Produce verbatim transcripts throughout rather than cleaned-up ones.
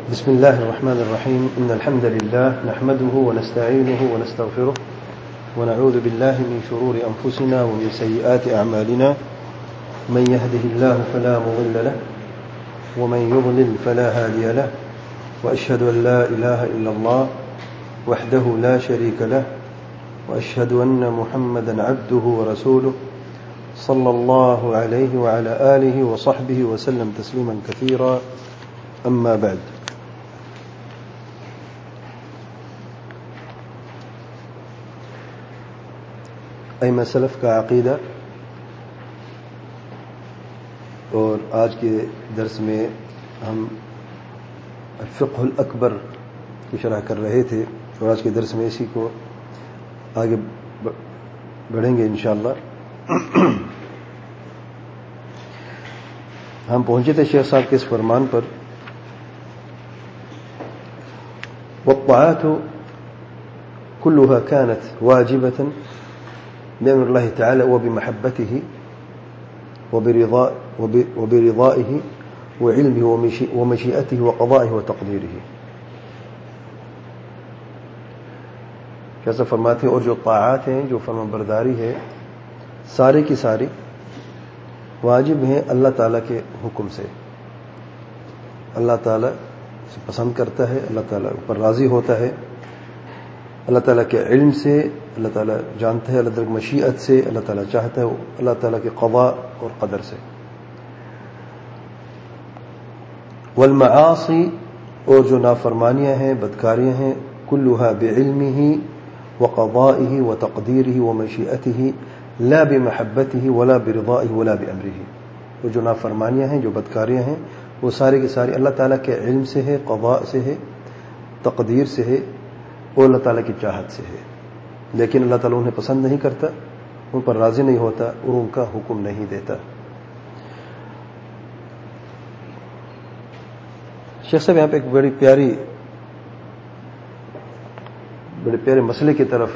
بسم الله الرحمن الرحيم إن الحمد لله نحمده ونستعينه ونستغفره ونعوذ بالله من شرور أنفسنا ومن سيئات أعمالنا من يهده الله فلا مضل له ومن يضلل فلا هادي له وأشهد أن لا إله إلا الله وحده لا شريك له وأشهد أن محمدا عبده ورسوله صلى الله عليه وعلى آله وصحبه وسلم تسليما كثيرا أما بعد. ائمہ سلف کا عقیدہ اور آج کے درس میں ہم الفقہ الاکبر کی شرح کر رہے تھے اور آج کے درس میں اسی کو آگے بڑھیں گے انشاءاللہ. ہم پہنچے تھے شیخ صاحب کے اس فرمان پر والطاعات كلها كانت واجبة بأمر الله تعالى وبمحبته وبرضاء وبرضائه وعلمه ومشيئته وقضائه وتقديره. جیسا فرماتے ہیں اور جو طاعات ہیں جو فرمان برداری ہے سارے کی ساری واجب ہیں اللہ تعالیٰ کے حکم سے. اللہ تعالیٰ سے پسند کرتا ہے, اللہ تعالیٰ پر راضی ہوتا ہے, اللہ تعالیٰ کے علم سے اللہ تعالیٰ جانتا ہے, اللہ تعالیٰ کی مشیت سے اللہ تعالیٰ چاہتا ہے, اللہ تعالیٰ کے قضاء اور قدر سے. والمعاصی اور جو نافرمانیاں ہیں بدکاریاں ہیں کلها بعلمه وقضائه وتقديره ومشیئته لا بمحبته ولا برضائه ولا بأمره. وہ جو نافرمانیاں ہیں جو بدکاریاں ہیں وہ سارے کے سارے اللہ تعالیٰ کے علم سے ہے, قضاء سے ہے, تقدیر سے ہے اور اللہ تعالیٰ کی چاہت سے ہے, لیکن اللہ تعالیٰ انہیں پسند نہیں کرتا, ان پر راضی نہیں ہوتا اور ان کا حکم نہیں دیتا. شیخ صاحب یہاں پہ ایک بڑی پیاری بڑے پیارے مسئلے کی طرف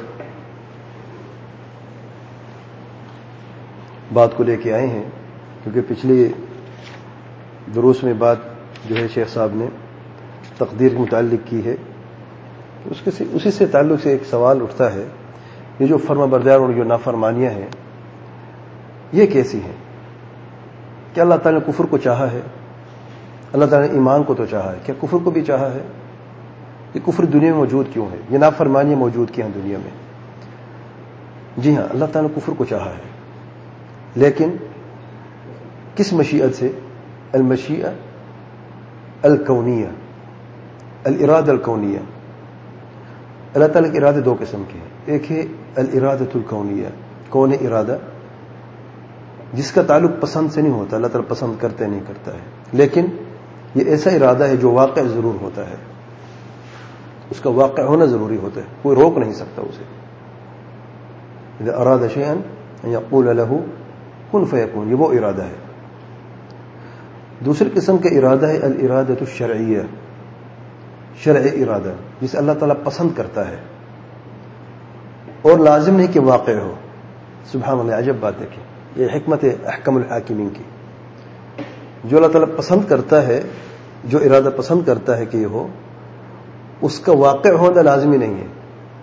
بات کو لے کے آئے ہیں, کیونکہ پچھلی دروس میں بات جو ہے شیخ صاحب نے تقدیر کے متعلق کی ہے. اس کے اسی سے تعلق سے ایک سوال اٹھتا ہے, یہ جو فرما بردار اور جو نافرمانیاں ہیں یہ کیسی ہیں؟ کیا اللہ تعالیٰ نے کفر کو چاہا ہے؟ اللہ تعالیٰ نے ایمان کو تو چاہا ہے, کیا کفر کو بھی چاہا ہے؟ یہ کفر دنیا میں موجود کیوں ہے, یہ نافرمانیاں موجود کیوں ہیں دنیا میں؟ جی ہاں, اللہ تعالیٰ نے کفر کو چاہا ہے, لیکن کس مشیت سے؟ المشیئہ الکونیہ, الارادہ الکونیہ. اللہ تعالیٰ کے ارادے دو قسم کے ہیں, ایک ہے الارادۃ الکونیہ, کون ارادہ جس کا تعلق پسند سے نہیں ہوتا, اللہ تعالیٰ پسند کرتے نہیں کرتا ہے, لیکن یہ ایسا ارادہ ہے جو واقع ضرور ہوتا ہے, اس کا واقع ہونا ضروری ہوتا ہے, کوئی روک نہیں سکتا اسے. اذا اراد شیئا ان یقول له کن فیکون, یہ وہ ارادہ ہے. دوسری قسم کا ارادہ ہے الارادۃ الشرعیہ, شرع ارادہ جسے اللہ تعالیٰ پسند کرتا ہے اور لازم نہیں کہ واقع ہو. سبحان اللہ, عجب بات دیکھیں, یہ حکمت ہے احکم الحاکمین کی. جو اللہ تعالیٰ پسند کرتا ہے, جو ارادہ پسند کرتا ہے کہ یہ ہو, اس کا واقع ہونا لازمی نہیں ہے,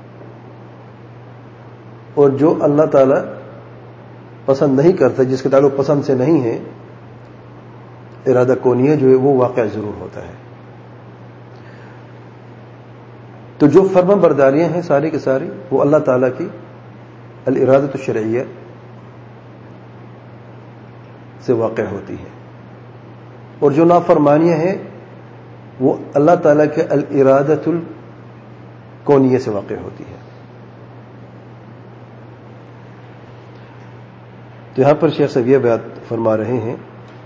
اور جو اللہ تعالیٰ پسند نہیں کرتا, جس کے تعلق پسند سے نہیں ہے, ارادہ کونیہ جو ہے وہ واقع ضرور ہوتا ہے. تو جو فرما برداریاں ہیں ساری کی ساری وہ اللہ تعالیٰ کی الارادۃ الشرعیہ سے واقع ہوتی ہے, اور جو نافرمانیاں ہیں وہ اللہ تعالیٰ کے الارادۃ الکونیہ سے واقع ہوتی ہے. تو یہاں پر شیخ صاحب یہ بات فرما رہے ہیں,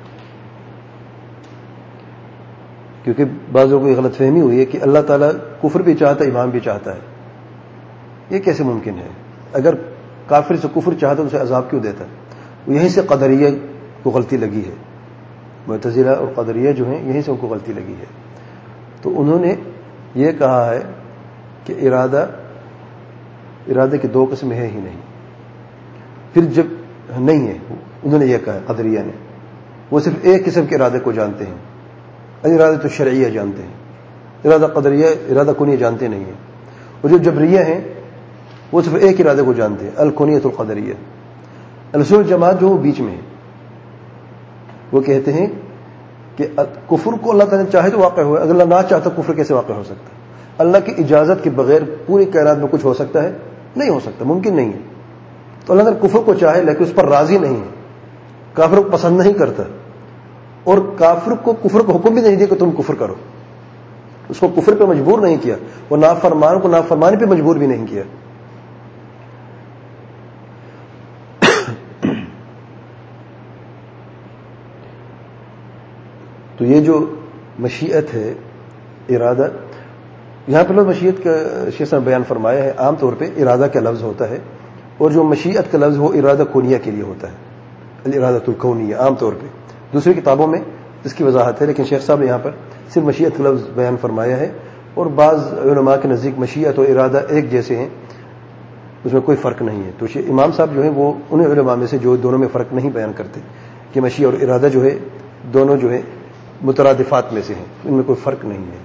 کیونکہ بعضوں کو یہ غلط فہمی ہوئی ہے کہ اللہ تعالیٰ کفر بھی چاہتا ہے, ایمان بھی چاہتا ہے. یہ کیسے ممکن ہے؟ اگر کافر سے کفر چاہتا تو اسے عذاب کیوں دیتا؟ یہیں سے قدریہ کو غلطی لگی ہے, معتزلہ اور قدریہ جو ہیں یہیں سے ان کو غلطی لگی ہے. تو انہوں نے یہ کہا ہے کہ ارادہ ارادے کی دو قسم ہے ہی نہیں. پھر جب نہیں ہے, انہوں نے یہ کہا قدریہ نے, وہ صرف ایک قسم کے ارادے کو جانتے ہیں, ارادہ تو شرعیہ جانتے ہیں, ارادہ قدریہ ارادہ کونیہ جانتے نہیں ہیں. اور جو جبریہ ہیں وہ صرف ایک ارادے کو جانتے ہیں، الکونیۃ القدریہ. اہل الجماعت جو بیچ میں ہے وہ کہتے ہیں کہ کفر کو اللہ تعالیٰ نے چاہے تو واقع ہوا، اگر اللہ نہ چاہتا کفر کیسے واقع ہو سکتا ہے؟ اللہ کی اجازت کے بغیر پوری کائنات میں کچھ ہو سکتا ہے؟ نہیں ہو سکتا، ممکن نہیں ہے. تو اللہ تعالیٰ کفر کو چاہے لیکن اس پر راضی نہیں ہے، کافر کو پسند نہیں کرتا، اور کافر کو کفر کو حکم بھی نہیں دیا کہ تم کفر کرو، اس کو کفر پہ مجبور نہیں کیا، وہ نافرمان کو نافرمانی پہ مجبور بھی نہیں کیا. تو یہ جو مشیت ہے، ارادہ، یہاں پہ لوگ مشیت کا شیخ نے بیان فرمایا ہے، عام طور پہ ارادہ کا لفظ ہوتا ہے، اور جو مشیت کا لفظ وہ ارادہ کونیہ کے لیے ہوتا ہے، الارادۃ الکونیہ عام طور پہ. دوسری کتابوں میں اس کی وضاحت ہے، لیکن شیخ صاحب نے یہاں پر صرف مشیت کا لفظ بیان فرمایا ہے. اور بعض علماء کے نزدیک مشیت اور ارادہ ایک جیسے ہیں، اس میں کوئی فرق نہیں ہے. تو امام صاحب جو ہے وہ انہیں علماء میں سے جو دونوں میں فرق نہیں بیان کرتے کہ مشیت اور ارادہ جو ہے دونوں جو ہے مترادفات میں سے ہیں، ان میں کوئی فرق نہیں ہے.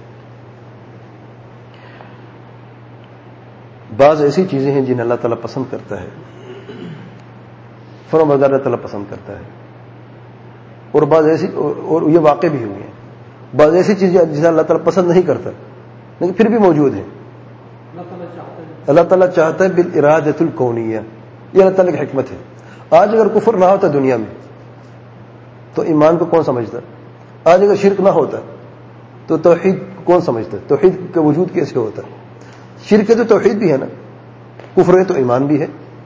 بعض ایسی چیزیں ہیں جنہیں اللہ تعالیٰ پسند کرتا ہے، فرمانبردار اللہ تعالیٰ پسند کرتا ہے، اور بعض ایسی اور یہ واقع بھی ہوئی ہیں. بعض ایسی چیزیں جسے اللہ تعالیٰ پسند نہیں کرتا لیکن پھر بھی موجود ہیں. اللہ تعالیٰ چاہتا ہے بالارادۃ الکونیہ، یہ اللہ تعالیٰ کی حکمت ہے. آج اگر کفر نہ ہوتا دنیا میں تو ایمان کو کون سمجھتا؟ آج اگر شرک نہ ہوتا تو توحید کون سمجھتا؟ توحید کا وجود کیسے ہوتا؟ شرک ہے تو توحید بھی ہے نا، کفر ہے تو ایمان بھی ہے.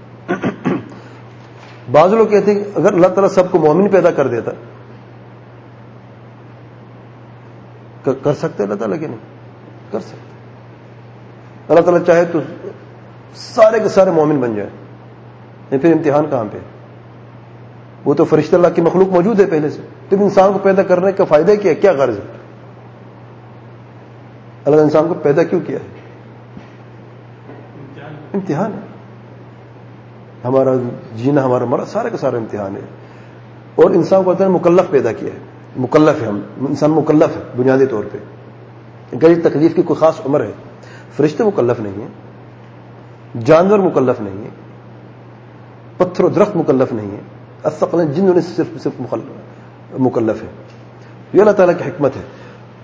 بعض لوگ کہتے ہیں اگر اللہ تعالیٰ سب کو مومن پیدا کر دیتا، کر سکتے اللہ تعالیٰ کہ نہیں کر سکتے؟ اللہ تعالیٰ چاہے تو سارے کے سارے مومن بن جائیں، پھر امتحان کہاں پہ؟ وہ تو فرشتہ اللہ کی مخلوق موجود ہے پہلے سے، پھر انسان کو پیدا کرنے کا فائدہ کیا ہے؟ کیا غرض ہے؟ اللہ نے انسان کو پیدا کیوں کیا ہے؟ امتحان ہے. ہمارا جینا، ہمارا مرا سارے کا سارا امتحان ہے. اور انسان کو اللہ نے مکلف پیدا کیا ہے، مکلف ہے. ہم انسان مکلف ہے بنیادی طور پہ، غیر تکلیف کی کوئی خاص عمر ہے. فرشتے مکلف نہیں ہیں، جانور مکلف نہیں ہیں، پتھر و درخت مکلف نہیں ہیں، الثقلین جن انہیں صرف صرف مکلف ہے. یہ اللہ تعالیٰ کی حکمت ہے.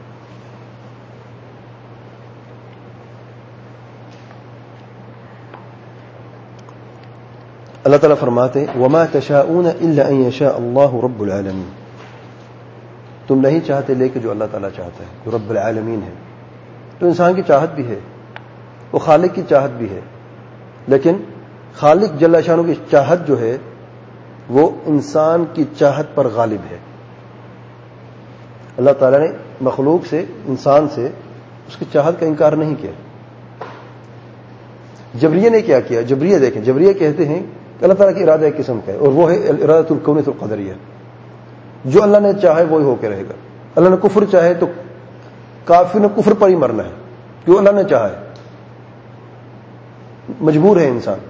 اللہ تعالیٰ فرماتے وما تشاءون الا ان يشاء اللہ رب العالمین، تم نہیں چاہتے لیکن جو اللہ تعالیٰ چاہتا ہے، جو رب العالمین ہے. تو انسان کی چاہت بھی ہے، وہ خالق کی چاہت بھی ہے، لیکن خالق جل شانہ کی چاہت جو ہے وہ انسان کی چاہت پر غالب ہے. اللہ تعالیٰ نے مخلوق سے، انسان سے اس کی چاہت کا انکار نہیں کیا. جبریہ نے کیا کیا؟ جبریہ دیکھیں، جبریہ کہتے ہیں کہ اللہ تعالیٰ کی ارادہ ایک قسم کا ہے، اور وہ ہے ارادۃ الکونیۃ القدریہ. جو اللہ نے چاہے وہی ہو کے رہے گا. اللہ نے کفر چاہے تو کافر نے کفر پر ہی مرنا ہے، جو اللہ نے چاہا ہے. مجبور ہے انسان.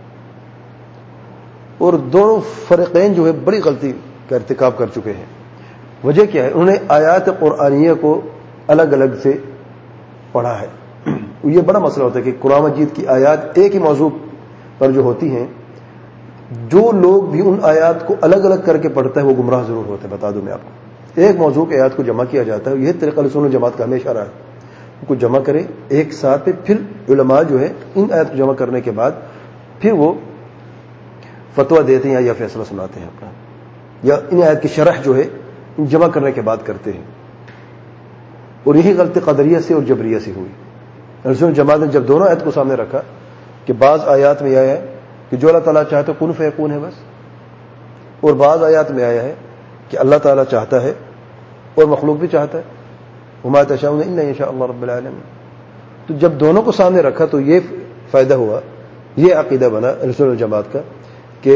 اور دونوں فریقین جو ہے بڑی غلطی کا ارتکاب کر چکے ہیں. وجہ کیا ہے؟ انہوں نے آیات قرآنیہ کو الگ الگ سے پڑھا ہے. یہ بڑا مسئلہ ہوتا ہے کہ قرآن مجید کی آیات ایک ہی موضوع پر جو ہوتی ہیں، جو لوگ بھی ان آیات کو الگ الگ کر کے پڑھتا ہے وہ گمراہ ضرور ہوتا ہے. بتا دوں میں آپ کو، ایک موضوع کے آیات کو جمع کیا جاتا ہے، یہ طریقہ اہل سنت جماعت کا ہمیشہ رہا ہے. ان کو جمع کرے ایک ساتھ پہ، پھر علماء جو ہے ان آیات کو جمع کرنے کے بعد پھر وہ فتویٰ دیتے ہیں یا فیصلہ سناتے ہیں اپنا، یا ان آیات کی شرح جو ہے جمع کرنے کے بعد کرتے ہیں. اور یہی غلطی قدریہ سے اور جبریہ سے ہوئی. اہل سنت جماعت نے جب دونوں آیات کو سامنے رکھا کہ بعض آیات میں آیا ہے کہ جو اللہ تعالیٰ چاہتا ہے کن فیکون ہے بس، اور بعض آیات میں آیا ہے کہ اللہ تعالیٰ چاہتا ہے اور مخلوق بھی چاہتا ہے، وما تشاءون الا ان یشاء اللہ رب العالمین. تو جب دونوں کو سامنے رکھا تو یہ فائدہ ہوا، یہ عقیدہ بنا اہل سنت جماعت کا کہ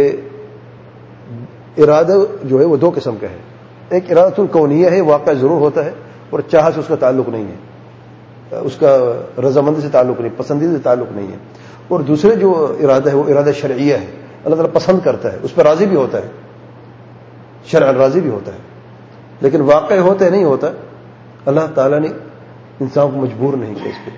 ارادہ جو ہے وہ دو قسم کا ہے. ایک ارادۃ الکونیہ ہے، واقع ضرور ہوتا ہے اور چاہت سے اس کا تعلق نہیں ہے، اس کا رضامندی سے تعلق نہیں، پسندیدہ سے تعلق نہیں ہے. اور دوسرے جو ارادہ ہے وہ ارادہ شرعیہ ہے، اللہ تعالیٰ پسند کرتا ہے، اس پر راضی بھی ہوتا ہے، شرعاً راضی بھی ہوتا ہے، لیکن واقع ہوتا ہے نہیں ہوتا. اللہ تعالیٰ نے انسان کو مجبور نہیں کیا اس پہ.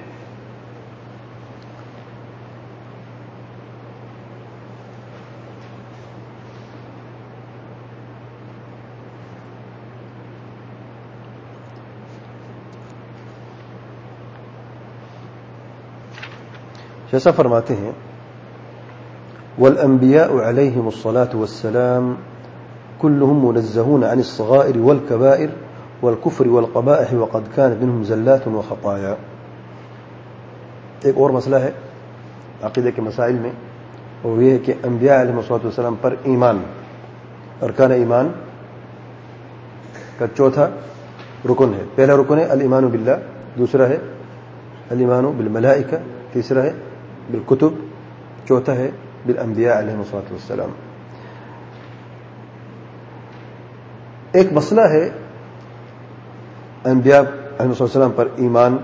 جیسا فرماتے ہیں والانبیاء علیہم الصلاة والسلام كلهم منزهون عن الصغائر والكبائر والكفر والقبائح وقد كانت منهم زلات وخطايا. ایک اور مسئلہ ہے عقیدہ کے مسائل میں، اور یہ ہے کہ انبیاء علیہم الصلاة والسلام پر ایمان، ارکان ایمان کا چوتھا رکن ہے. پہلا رکن ہے الایمان باللہ، دوسرا ہے الایمان بالملائکہ، تیسرا ہے بالکتب، چوتھا ہے بالانبیاء علیہم الصلاۃ والسلام. ایک مسئلہ ہے انبیاء علیہم الصلاۃ والسلام پر ایمان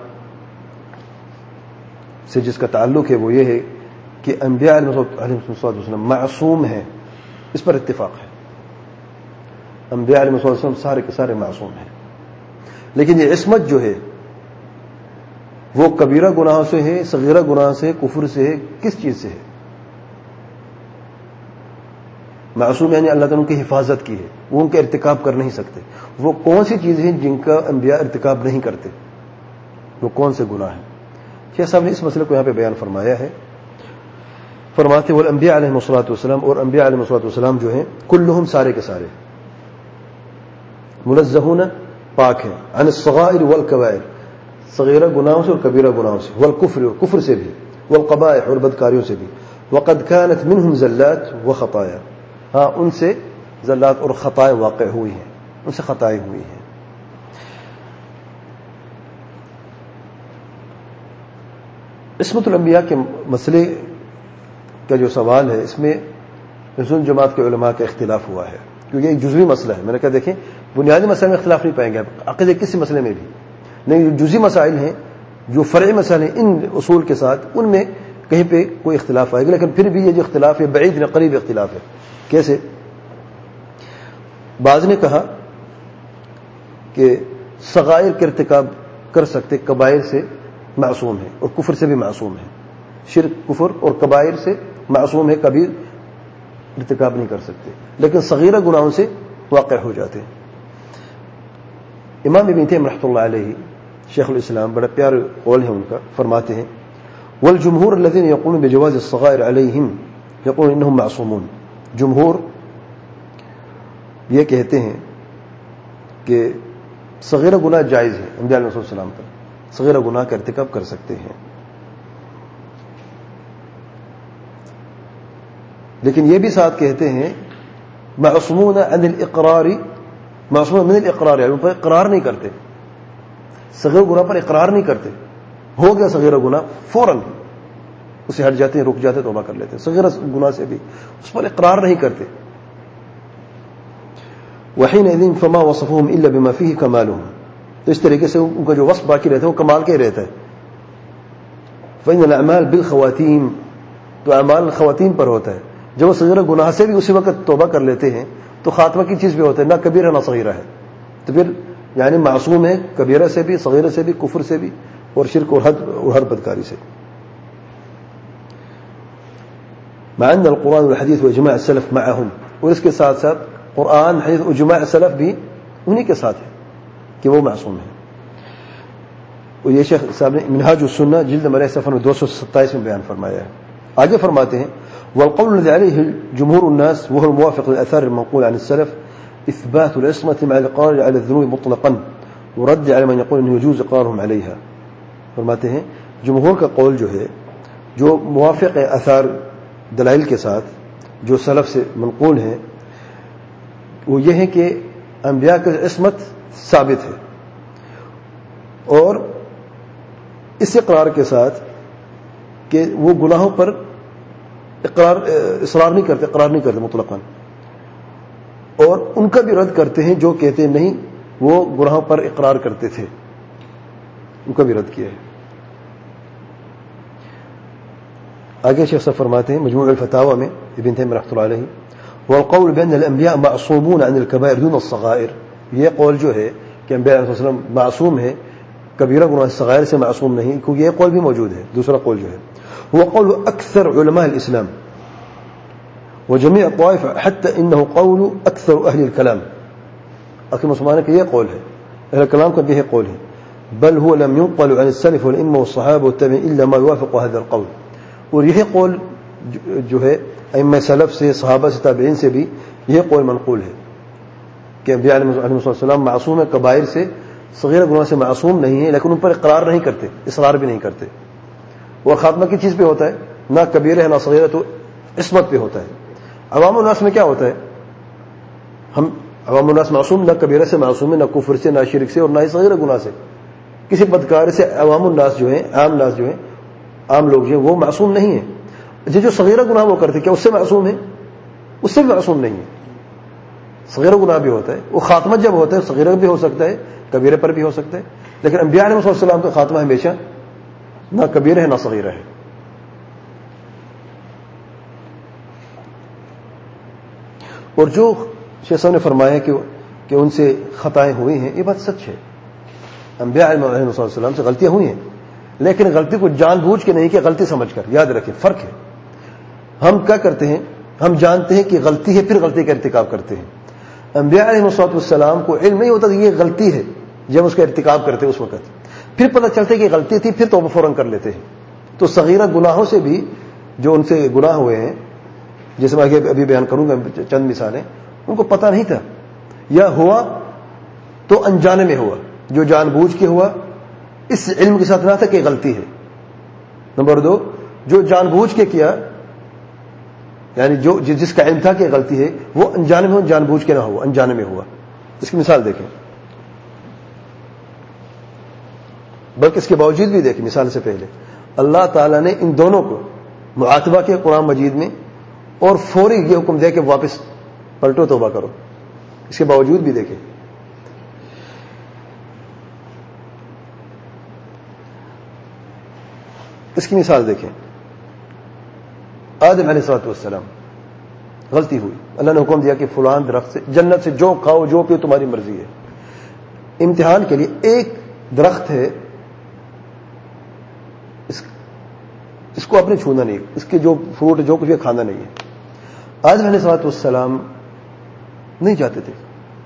سے جس کا تعلق ہے، وہ یہ ہے کہ انبیاء علیہم الصلاۃ والسلام معصوم ہیں، اس پر اتفاق ہے. انبیاء علیہم الصلاۃ والسلام سارے کے سارے معصوم ہیں، لیکن یہ عصمت جو ہے وہ کبیرہ گناہوں سے ہے، صغیرہ گناہ سے، کفر سے ہے، کس چیز سے ہے؟ معصوم یعنی اللہ تعالیٰ ان کی حفاظت کی ہے، وہ ان کا ارتکاب کر نہیں سکتے. وہ کون سی چیز ہیں جن کا انبیاء ارتکاب نہیں کرتے؟ وہ کون سے گناہ ہیں؟ شیخ صاحب نے اس مسئلے کو یہاں پہ بیان فرمایا ہے. فرماتے والانبیاء علیہم الصلاۃ والسلام، اور انبیاء علیہم الصلاۃ والسلام جو ہیں کلہم سارے کے سارے منزہون پاک ہیں عن الصغائر والکبائر، صغیرہ گناہوں سے اور کبیرہ گناہوں سے، والکفر اور کفر سے بھی، والقبائح اور بدکاریوں سے بھی. وقد كانت منهم زلات وخطايا، ہاں ان سے زلات اور خطائیں واقع ہوئی ہیں، ان سے خطائیں ہوئی ہیں. عصمت الانبیاء کے مسئلے کا جو سوال ہے، اس میں سنت جماعت کے علماء کا اختلاف ہوا ہے، کیونکہ یہ جزوی مسئلہ ہے. میں نے کہا دیکھیں بنیادی مسئلے میں اختلاف نہیں پائیں گے آپ عقیدے کسی مسئلے میں بھی نہیں. جزوی مسائل ہیں جو فرعی مسائل ہیں، ان اصول کے ساتھ ان میں کہیں پہ کوئی اختلاف آئے گا، لیکن پھر بھی یہ جو اختلاف ہے بعید نہ قریب اختلاف ہے. کیسے؟ بعض نے کہا کہ صغائر کے ارتکاب کر سکتے، کبائر سے معصوم ہے اور کفر سے بھی معصوم ہے. شرک، کفر اور کبائر سے معصوم ہے، کبھی ارتکاب نہیں کر سکتے، لیکن صغیرہ گناہوں سے واقع ہو جاتے. امام ابن تیمیہ رحمۃ اللہ علیہ شیخ الاسلام، بڑا پیارا قول ہے ان کا، فرماتے ہیں والجمہور الذين يقولون بجواز الصغائر عليهم يقولون انهم معصومون. جمہور یہ کہتے ہیں کہ صغیرہ گناہ جائز ہے، انبیاء علیہ السلام پر صغیرہ گناہ کا ارتکاب کر سکتے ہیں. لیکن یہ بھی ساتھ کہتے ہیں معصومون عن الاقرار، معصومون من الاقرار، یعنی ان پر اقرار نہیں کرتے، صغیر گناہ پر اقرار نہیں کرتے. ہو گیا صغیرہ گناہ فوراً اسے ہٹ جاتے ہیں، رک جاتے ہیں، توبہ کر لیتے ہیں. صغیرہ گناہ سے بھی اس پر اقرار نہیں کرتے. وحينئذ فما وصفهم الا بما فيه كمالهم، تو اس طریقے سے ان کا جو وصف باقی رہتا ہے وہ کمال کا ہی رہتا ہے. فإن الأعمال بالخواتيم، تو اعمال خواتین پر ہوتا ہے. جب وہ صغیرہ گناہ سے بھی اسی وقت توبہ کر لیتے ہیں تو خاتمہ کی چیز بھی ہوتا ہے، نہ کبیرہ نہ صغیرہ ہے. تو پھر یعنی معصوم ہے کبیرہ سے بھی، صغیرہ سے بھی، کفر سے بھی، اور شرک اور حد اور ہر بدکاری سے. مع ان القرآن والحدیث واجماع السلف معهم، اور اس کے ساتھ ساتھ قرآن، حدیث اور اجماع سلف بھی انہی کے ساتھ ہے کہ وہ معصوم ہے. اور یہ شیخ صاحب نے منہاج السنہ جلد نمبر صفحہ دو سو ستائیس میں بیان فرمایا ہے. آگے فرماتے ہیں والقول الذي عليه جمهور الناس وهو الموافق للآثار المنقول عن السلف إثبات العصمة مع الإقرار على الذنوب مطلقا ورد على من يقول أنه يجوز إقرارهم عليها. فرماتے ہیں جمہور کا قول جو ہے، جو موافق اثار دلائل کے ساتھ جو سلف سے منقول ہیں، وہ یہ ہے کہ انبیاء کی عصمت ثابت ہے، اور اس اقرار کے ساتھ کہ وہ گناہوں پر اقرار اصرار نہیں کرتے، اقرار نہیں کرتے مطلقاً، اور ان کا بھی رد کرتے ہیں جو کہتے ہیں نہیں وہ گناہوں پر اقرار کرتے تھے، ان کا بھی رد کیا ہے. آگے شیخ صاحب فرماتے ہیں مجموع الفتاوی میں ابن تیمیہ رحمۃ اللہ علیہ والقول بأن الانبیاء معصومون عن الكبائر دون الصغائر، یہ قول جو ہے کہ انبیاء علیہ السلام معصوم ہیں کبیرہ گناہ صغائر سے معصوم نہیں، کیونکہ یہ قول بھی موجود ہے. دوسرا قول جو ہے وہ قول اکثر علماء الاسلام وجميع الطوائف حتى انه قول اکثر اہل الکلام. اکثر مسلمانوں کا یہ قول ہے، اہل کلام کا بھی یہ قول ہے. بل هو لم ينقل عن السلف والائمه والصحابه والتابعين الا ما يوافق هذا القول. اور یہ قول جو ہے ائمہ سلف سے، صحابہ سے، تابعین سے بھی یہ قول منقول ہے کہ انبیاء علیہ السلام معصوم ہے، کبائر سے، صغیر گناہ سے معصوم نہیں ہے، لیکن ان پر اقرار نہیں کرتے، اصرار بھی نہیں کرتے. اور خاتمہ کی چیز پہ ہوتا ہے، نہ کبیرہ ہے نہ صغیرہ، تو عصمت پہ ہوتا ہے. عوام الناس میں کیا ہوتا ہے؟ ہم عوام الناس معصوم نہ کبیرہ سے معصوم ہے، نہ کفر سے، نہ شرک سے، اور نہ ہی صغیر گناہ سے. کسی بدکار سے عوام الناس جو ہیں، عام ناس جو ہیں، عام لوگ جو ہیں، وہ معصوم نہیں ہیں. یہ جو صغیرہ گناہ وہ کرتے کیا اس سے معصوم ہے؟ اس سے بھی معصوم نہیں ہے. صغیرہ گناہ بھی ہوتا ہے، وہ خاتمہ جب ہوتا ہے صغیرہ بھی ہو سکتا ہے، کبیرہ پر بھی ہو سکتا ہے، لیکن انبیاء علیہ السلام کا خاتمہ ہمیشہ نہ کبیرہ ہے نہ صغیرہ ہے. اور جو شیخ صاحب نے فرمایا کہ کہ ان سے خطائیں ہوئی ہیں، یہ بات سچ ہے. انبیاء علیہ السلام سے غلطیاں ہوئی ہیں، لیکن غلطی کو جان بوجھ کے نہیں کہ غلطی سمجھ کر. یاد رکھیں فرق ہے. ہم کیا کرتے ہیں؟ ہم جانتے ہیں کہ غلطی ہے، پھر غلطی کا ارتکاب کرتے ہیں. انبیاء علیہ السلام کو علم نہیں ہوتا کہ یہ غلطی ہے جب اس کا ارتکاب کرتے اس وقت، پھر پتہ چلتا ہے کہ غلطی تھی، پھر توبہ فوراً کر لیتے ہیں. تو صغیرہ گناہوں سے بھی جو ان سے گناہ ہوئے ہیں، جیسے میں ابھی بیان کروں گا چند مثالیں، ان کو پتہ نہیں تھا، یا ہوا تو انجانے میں ہوا. جو جان بوجھ کے ہوا اس علم کے ساتھ نہ تھا کہ غلطی ہے. نمبر دو، جو جان بوجھ کے کیا، یعنی جو جس کا علم تھا کہ غلطی ہے، وہ انجانے میں ہو، جان بوجھ کے نہ ہوا، انجانے میں ہوا. اس کی مثال دیکھیں، بلکہ اس کے باوجود بھی دیکھیں. مثال سے پہلے اللہ تعالیٰ نے ان دونوں کو معاتبہ کیا قرآن مجید میں، اور فوری یہ حکم دے کہ واپس پلٹو، توبہ کرو. اس کے باوجود بھی دیکھیں، اس کی مثال دیکھیں. آدم علیہ الصلوۃ والسلام، غلطی ہوئی، اللہ نے حکم دیا کہ فلان درخت سے، جنت سے جو کھاؤ جو پیو تمہاری مرضی ہے. امتحان کے لیے ایک درخت ہے، اس, اس کو آپ نے چھونا نہیں، اس کے جو فروٹ جو کچھ ہے کھانا نہیں ہے. آدم علیہ الصلوۃ والسلام نہیں چاہتے تھے.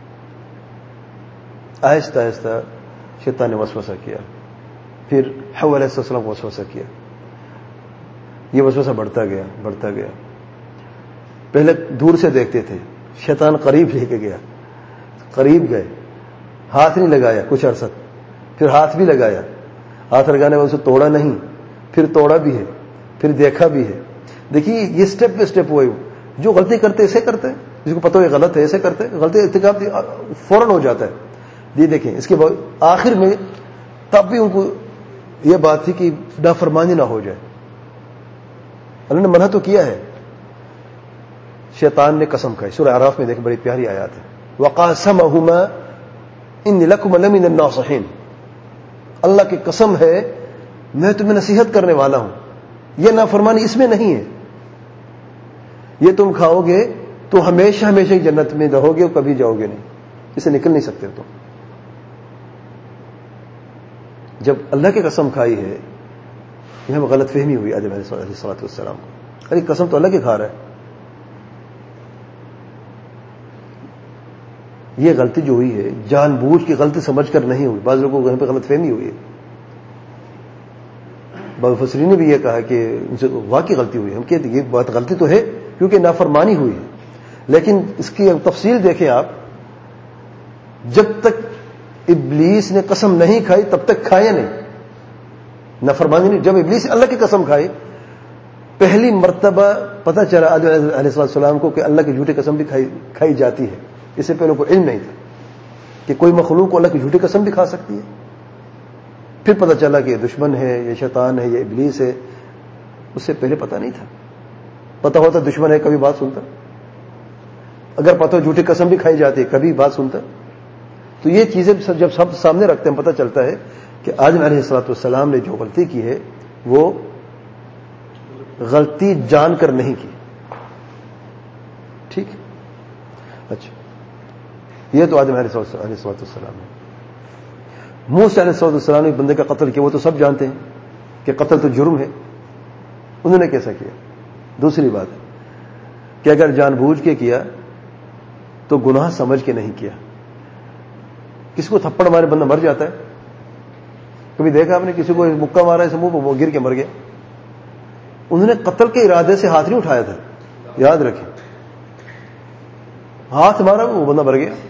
آہستہ آہستہ شیطان نے وسوسہ کیا، پھر حوا علیہ السلام کو وسوسہ کیا. یہ وسوسہ بڑھتا گیا بڑھتا گیا. پہلے دور سے دیکھتے تھے، شیطان قریب لے کے گیا، قریب گئے، ہاتھ نہیں لگایا کچھ عرصہ، پھر ہاتھ بھی لگایا، ہاتھ لگانے میں اسے توڑا نہیں، پھر توڑا بھی ہے، پھر دیکھا بھی ہے. دیکھیے یہ سٹیپ پہ سٹیپ ہوئے. جو غلطی کرتے ایسے کرتے ہیں، جس کو پتہ ہو یہ غلط ہے ایسے کرتے ہیں، غلطی ارتکاب فوراً ہو جاتا ہے. یہ دیکھیں اس کے بعد آخر میں تب بھی ان کو یہ بات تھی کہ نافرمانی نہ ہو جائے. اللہ نے منع تو کیا ہے. شیطان نے قسم کھائی، سورہ اعراف میں دیکھیں بڑی پیاری آیات ہے. وَقَاسَمَهُمَا إِنِّي لَكُمَ لَمِنَ النَّاصِحِينَ. اللہ کی قسم ہے میں تمہیں نصیحت کرنے والا ہوں، یہ نافرمانی اس میں نہیں ہے. یہ تم کھاؤ گے تو ہمیشہ ہمیشہ جنت میں رہو گے اور کبھی جاؤ گے نہیں، اسے نکل نہیں سکتے تم. جب اللہ کی قسم کھائی ہے، یہاں غلط فہمی ہوئی آدم علیہ الصلوۃ والسلام کو. ارے قسم تو اللہ کی کھا رہا ہے. یہ غلطی جو ہوئی ہے جان بوجھ کی غلطی سمجھ کر نہیں ہوئی. بعض لوگوں کو یہاں پہ غلط فہمی ہوئی ہے. بعض مفسرین نے بھی یہ کہا کہ ان سے واقعی غلطی ہوئی. ہم کہتے ہیں یہ بات غلطی تو ہے کیونکہ نافرمانی ہوئی ہے، لیکن اس کی تفصیل دیکھیں آپ. جب تک ابلیس نے قسم نہیں کھائی تب تک کھایا نہیں، نافرمانی نہیں. جب ابلیس اللہ کی قسم کھائی، پہلی مرتبہ پتہ چلا آدم علیہ السلام کو کہ اللہ کی جھوٹی قسم بھی کھائی کھائی جاتی ہے. اس سے پہلے کوئی علم نہیں تھا کہ کوئی مخلوق کو اللہ کی جھوٹی قسم بھی کھا سکتی ہے. پھر پتہ چلا کہ یہ دشمن ہے، یہ شیطان ہے، یہ ابلیس ہے. اس سے پہلے پتہ نہیں تھا. پتہ ہوتا دشمن ہے کبھی بات سنتا، اگر پتہ ہو جھوٹی قسم بھی کھائی جاتی ہے کبھی بات سنتا. تو یہ چیزیں جب سب سامنے رکھتے ہیں پتہ چلتا ہے کہ آدم علیہ الصلوۃ والسلام نے جو غلطی کی ہے وہ غلطی جان کر نہیں کی. ٹھیک ہے، اچھا یہ تو آدم علیہ الصلوۃ والسلام ہے. موسیٰ علیہ السلام نے بندے کا قتل کیا، وہ تو سب جانتے ہیں کہ قتل تو جرم ہے، انہوں نے کیسا کیا؟ دوسری بات کہ اگر جان بوجھ کے کیا تو گناہ سمجھ کے نہیں کیا. کسی کو تھپڑ مارے بندہ مر جاتا ہے، کبھی دیکھا آپ نے کسی کو مکہ مارا ایسے منہ پہ وہ گر کے مر گیا؟ انہوں نے قتل کے ارادے سے ہاتھ نہیں اٹھایا تھا، یاد رکھیں، ہاتھ مارا وہ بندہ مر گیا.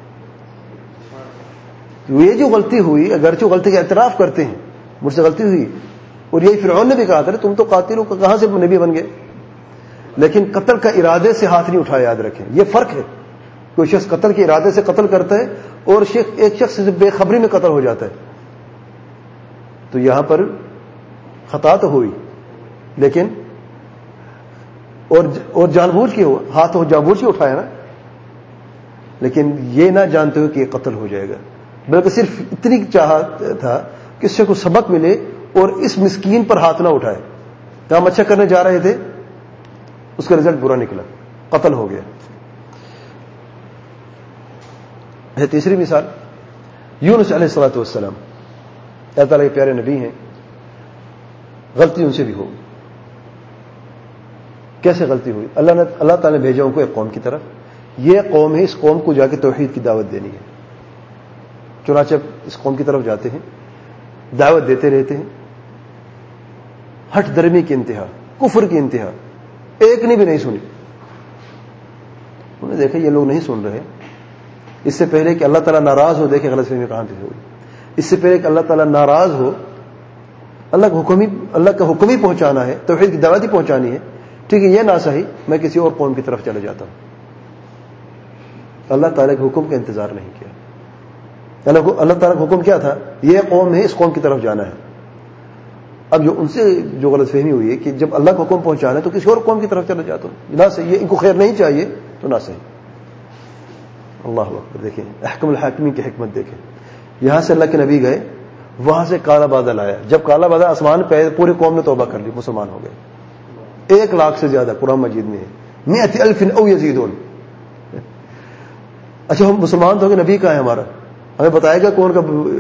یہ جو غلطی ہوئی، اگرچہ غلطی کا اعتراف کرتے ہیں مجھ سے غلطی ہوئی، اور یہی فرعون نے بھی کہا تھا تم تو قاتل ہو، کہاں سے نبی بن گئے، لیکن قتل کا ارادے سے ہاتھ نہیں اٹھایا. یاد رکھیں یہ فرق ہے. کوئی شخص قتل کے ارادے سے قتل کرتا ہے اور ایک شخص سے بے خبری میں قتل ہو جاتا ہے، تو یہاں پر خطا تو ہوئی، لیکن اور اور جان بوجھ کے ہو، ہاتھ جان بوجھ کے اٹھایا نا، لیکن یہ نہ جانتے ہو کہ یہ قتل ہو جائے گا، بلکہ صرف اتنی چاہت تھا کہ اس سے کوئی سبق ملے اور اس مسکین پر ہاتھ نہ اٹھائے. کام اچھا کرنے جا رہے تھے، اس کا رزلٹ برا نکلا، قتل ہو گیا. ہے تیسری مثال یونس علیہ الصلوۃ والسلام، اللہ تعالیٰ کے پیارے نبی ہیں، غلطی ان سے بھی ہوگی. کیسے غلطی ہوئی؟ اللہ نے اللہ تعالیٰ نے بھیجا ان کو ایک قوم کی طرف، یہ قوم ہے، اس قوم کو جا کے توحید کی دعوت دینی ہے. چنانچہ اس قوم کی طرف جاتے ہیں، دعوت دیتے رہتے ہیں، ہٹ درمی کی انتہا، کفر کی انتہا، ایک نے بھی نہیں سنی. انہوں نے دیکھا یہ لوگ نہیں سن رہے. اس سے پہلے کہ اللہ تعالیٰ ناراض ہو، دیکھیں غلط فہمی کہاں سے ہوئی. اس سے پہلے کہ اللہ تعالیٰ ناراض ہو، اللہ کا حکم ہی اللہ کا حکم ہی پہنچانا ہے، توحید کی دعوت ہی پہنچانی ہے. ٹھیک ہے، یہ نہ صحیح، میں کسی اور قوم کی طرف چلے جاتا ہوں. اللہ تعالیٰ کے حکم کا انتظار نہیں کیا. اللہ تعالیٰ کا حکم کیا تھا؟ یہ قوم ہے، اس قوم کی طرف جانا ہے. اب جو ان سے جو غلط فہمی ہوئی ہے کہ جب اللہ کا حکم پہنچانا ہے تو کسی اور قوم کی طرف چلے جاتا ہوں، نہ صحیح، ان کو خیر نہیں چاہیے تو نہ صحیح. اللہ اکبر. دیکھیں احکم الحاکمین کی حکمت دیکھیں. یہاں سے اللہ کے نبی گئے، وہاں سے کالا بادل آیا. جب کالا بادل آسمان پہ، پوری قوم نے توبہ کر لی، مسلمان ہو گئے. ایک لاکھ سے زیادہ قرآن مجید میں ہے، مئت الف او یزیدون. اچھا ہم مسلمان تو ہو گئے، نبی کہاں ہے ہمارا؟ ہمیں بتائے گا کون کا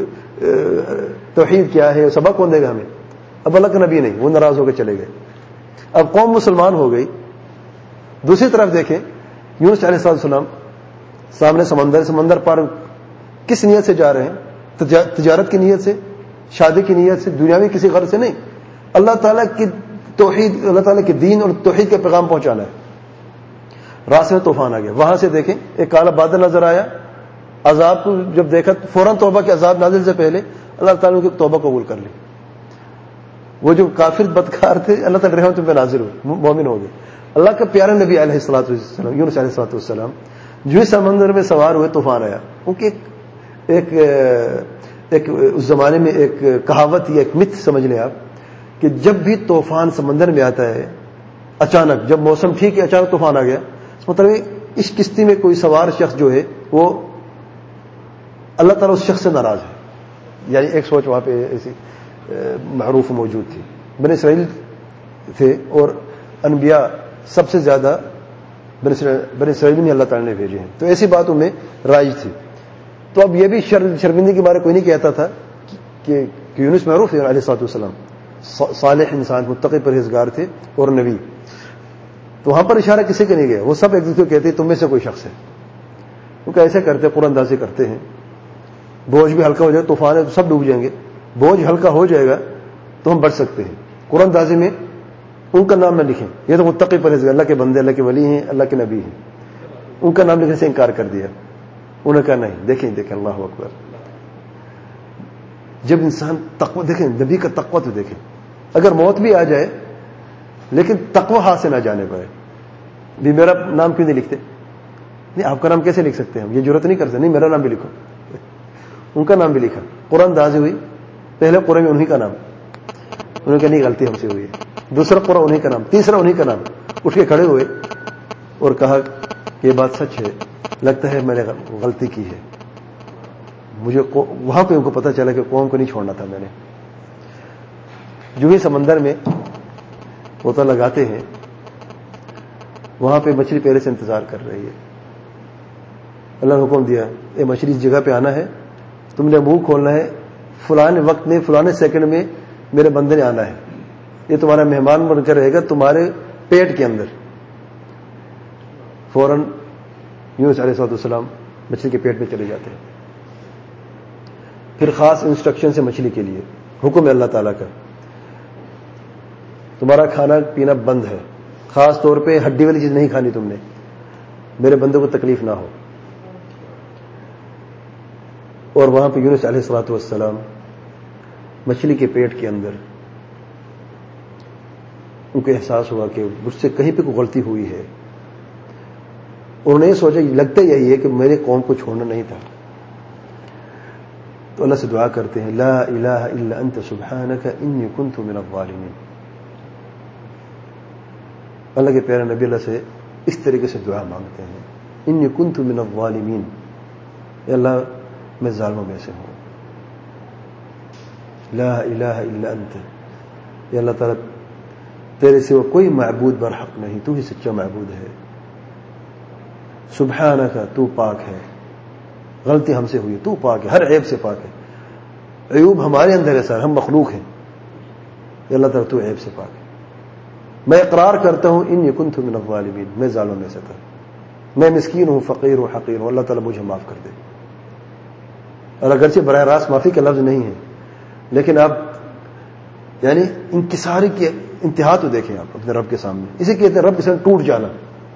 توحید کیا ہے، سبق کون دے گا ہمیں؟ اب اللہ کا نبی نہیں، وہ ناراض ہو کے چلے گئے. اب قوم مسلمان ہو گئی. دوسری طرف دیکھیں یونس علیہ السلام سامنے سمندر، سمندر پر کس نیت سے جا رہے ہیں؟ تجارت کی نیت سے، شادی کی نیت سے، دنیاوی کسی غرض سے نہیں. اللہ تعالیٰ کی توحید، اللہ تعالیٰ کے دین اور توحید کے پیغام پہنچانا ہے. راستے میں طوفان آ گیا. وہاں سے دیکھیں ایک کالا بادل نظر آیا. عذاب کو جب دیکھا فوراً توبہ کے عذاب نازل سے پہلے اللہ تعالیٰ نے توبہ قبول کر لی. وہ جو کافر بدکار تھے اللہ تعالیٰ رحمت پہ نازل ہوئے، مومن ہو گئے. اللہ کا پیارا نبی علیہ الصلوۃ والسلام یونس علیہ الصلوۃ والسلام جو اس سمندر میں سوار ہوئے، طوفان آیا. ان کی ایک ایک اس زمانے میں ایک کہاوت یا ایک مت سمجھ لیں آپ کہ جب بھی طوفان سمندر میں آتا ہے اچانک، جب موسم ٹھیک ہے اچانک طوفان آ گیا، اس مطلب اس کشتی میں کوئی سوار شخص جو ہے وہ اللہ تعالیٰ اس شخص سے ناراض ہے. یعنی ایک سوچ وہاں پہ ایسی معروف موجود تھی. بنی اسرائیل تھے اور انبیاء سب سے زیادہ بنی اسرائیل میں اللہ تعالیٰ نے بھیجے ہیں، تو ایسی باتوں میں رائج تھی. تو اب یہ بھی شرمندگی کے بارے کوئی نہیں کہتا تھا کہ یونس معروف ہے علیہ الصلوۃ والسلام، صالح انسان، متقی پرہیزگار تھے اور نبی. تو وہاں پر اشارہ کسی کے نہیں گیا. وہ سب ایک دوسرے کو کہتے تم میں سے کوئی شخص ہے. کیونکہ ایسے کرتے، قرآن اندازی کرتے ہیں. بوجھ بھی ہلکا ہو جائے، طوفان ہے تو سب ڈوب جائیں گے. بوجھ ہلکا ہو جائے گا تو ہم بچ سکتے ہیں. قرآن اندازی میں ان کا نام نہ لکھیں، یہ تو متقی پرہیزگار، اللہ کے بندے، اللہ کے ولی ہیں، اللہ کے نبی ہیں. ان کا نام لکھنے سے انکار کر دیا. انہوں نے کہا نہیں. دیکھیں دیکھیں اللہ اکبر. جب انسان تقوی، دیکھیں نبی کا تقوی تو دیکھیں. اگر موت بھی آ جائے لیکن تقوی ہاتھ سے نہ جانے پائے. بھی میرا نام کیوں نہیں لکھتے؟ نہیں، آپ کا نام کیسے لکھ سکتے ہیں؟ ہم یہ ضرورت نہیں کر سکتے. نہیں، میرا نام بھی لکھو. ان کا نام بھی لکھا. قرآن اندازی ہوئی، پہلے قرآن میں انہی کا نام. انہوں نے کہا نہیں، غلطی ہم سے ہوئی ہے. دوسرا قرآن انہی کا نام، تیسرا انہی کا نام. اٹھ کے کھڑے ہوئے اور کہا کہ یہ بات سچ ہے، لگتا ہے میں نے غلطی کی ہے. مجھے وہاں پہ ان کو پتہ چلا کہ قوم کو نہیں چھوڑنا تھا میں نے. جو ہی سمندر میں غوطہ لگاتے ہیں، وہاں پہ مچھلی پہلے سے انتظار کر رہی ہے. اللہ نے حکم دیا، اے مچھلی اس جگہ پہ آنا ہے، تم نے منہ کھولنا ہے فلانے وقت میں فلانے سیکنڈ میں میرے بندے نے آنا ہے، یہ تمہارا مہمان بن کر رہے گا تمہارے پیٹ کے اندر. فوراً یونس علیہ الصلوۃ والسلام مچھلی کے پیٹ میں چلے جاتے ہیں. پھر خاص انسٹرکشن سے مچھلی کے لیے حکم ہے اللہ تعالیٰ کا، تمہارا کھانا پینا بند ہے، خاص طور پہ ہڈی والی چیز نہیں کھانی تم نے، میرے بندوں کو تکلیف نہ ہو. اور وہاں پہ یونس علیہ الصلوۃ والسلام مچھلی کے پیٹ کے اندر ان کو احساس ہوا کہ مجھ سے کہیں پہ کوئی غلطی ہوئی ہے. انہوں نے یہ سوچا لگتا یہی ہے کہ میرے قوم کو چھوڑنا نہیں تھا، تو اللہ سے دعا کرتے ہیں لا الہ الا انت سبحانک انی کنت من الظالمین. اللہ کے پیارے نبی اللہ سے اس طریقے سے دعا مانگتے ہیں انی کنت من الظالمین، اے اللہ میں ظالموں میں سے ہوں. لا الہ الا انت، اے اللہ تعالیٰ تیرے سوا کوئی معبود برحق نہیں، تو ہی سچا معبود ہے. سبحانک، تو پاک ہے، غلطی ہم سے ہوئی، تو پاک ہے، ہر عیب سے پاک ہے. عیوب ہمارے اندر ہے سر، ہم مخلوق ہیں. اے اللہ تعالیٰ تو عیب سے پاک ہے. میں اقرار کرتا ہوں انی کنت من الظالمین، میں ظالموں میں سے تھا، میں مسکین ہوں، فقیر ہوں، حقیر ہوں، اللہ تعالیٰ مجھے معاف کر دے. اور اگرچہ براہ راست معافی کا لفظ نہیں ہے، لیکن آپ یعنی انکساری کی انتہا تو دیکھیں آپ اپنے رب کے سامنے، اسے کہتے ہیں رب کے سامنے ٹوٹ جانا.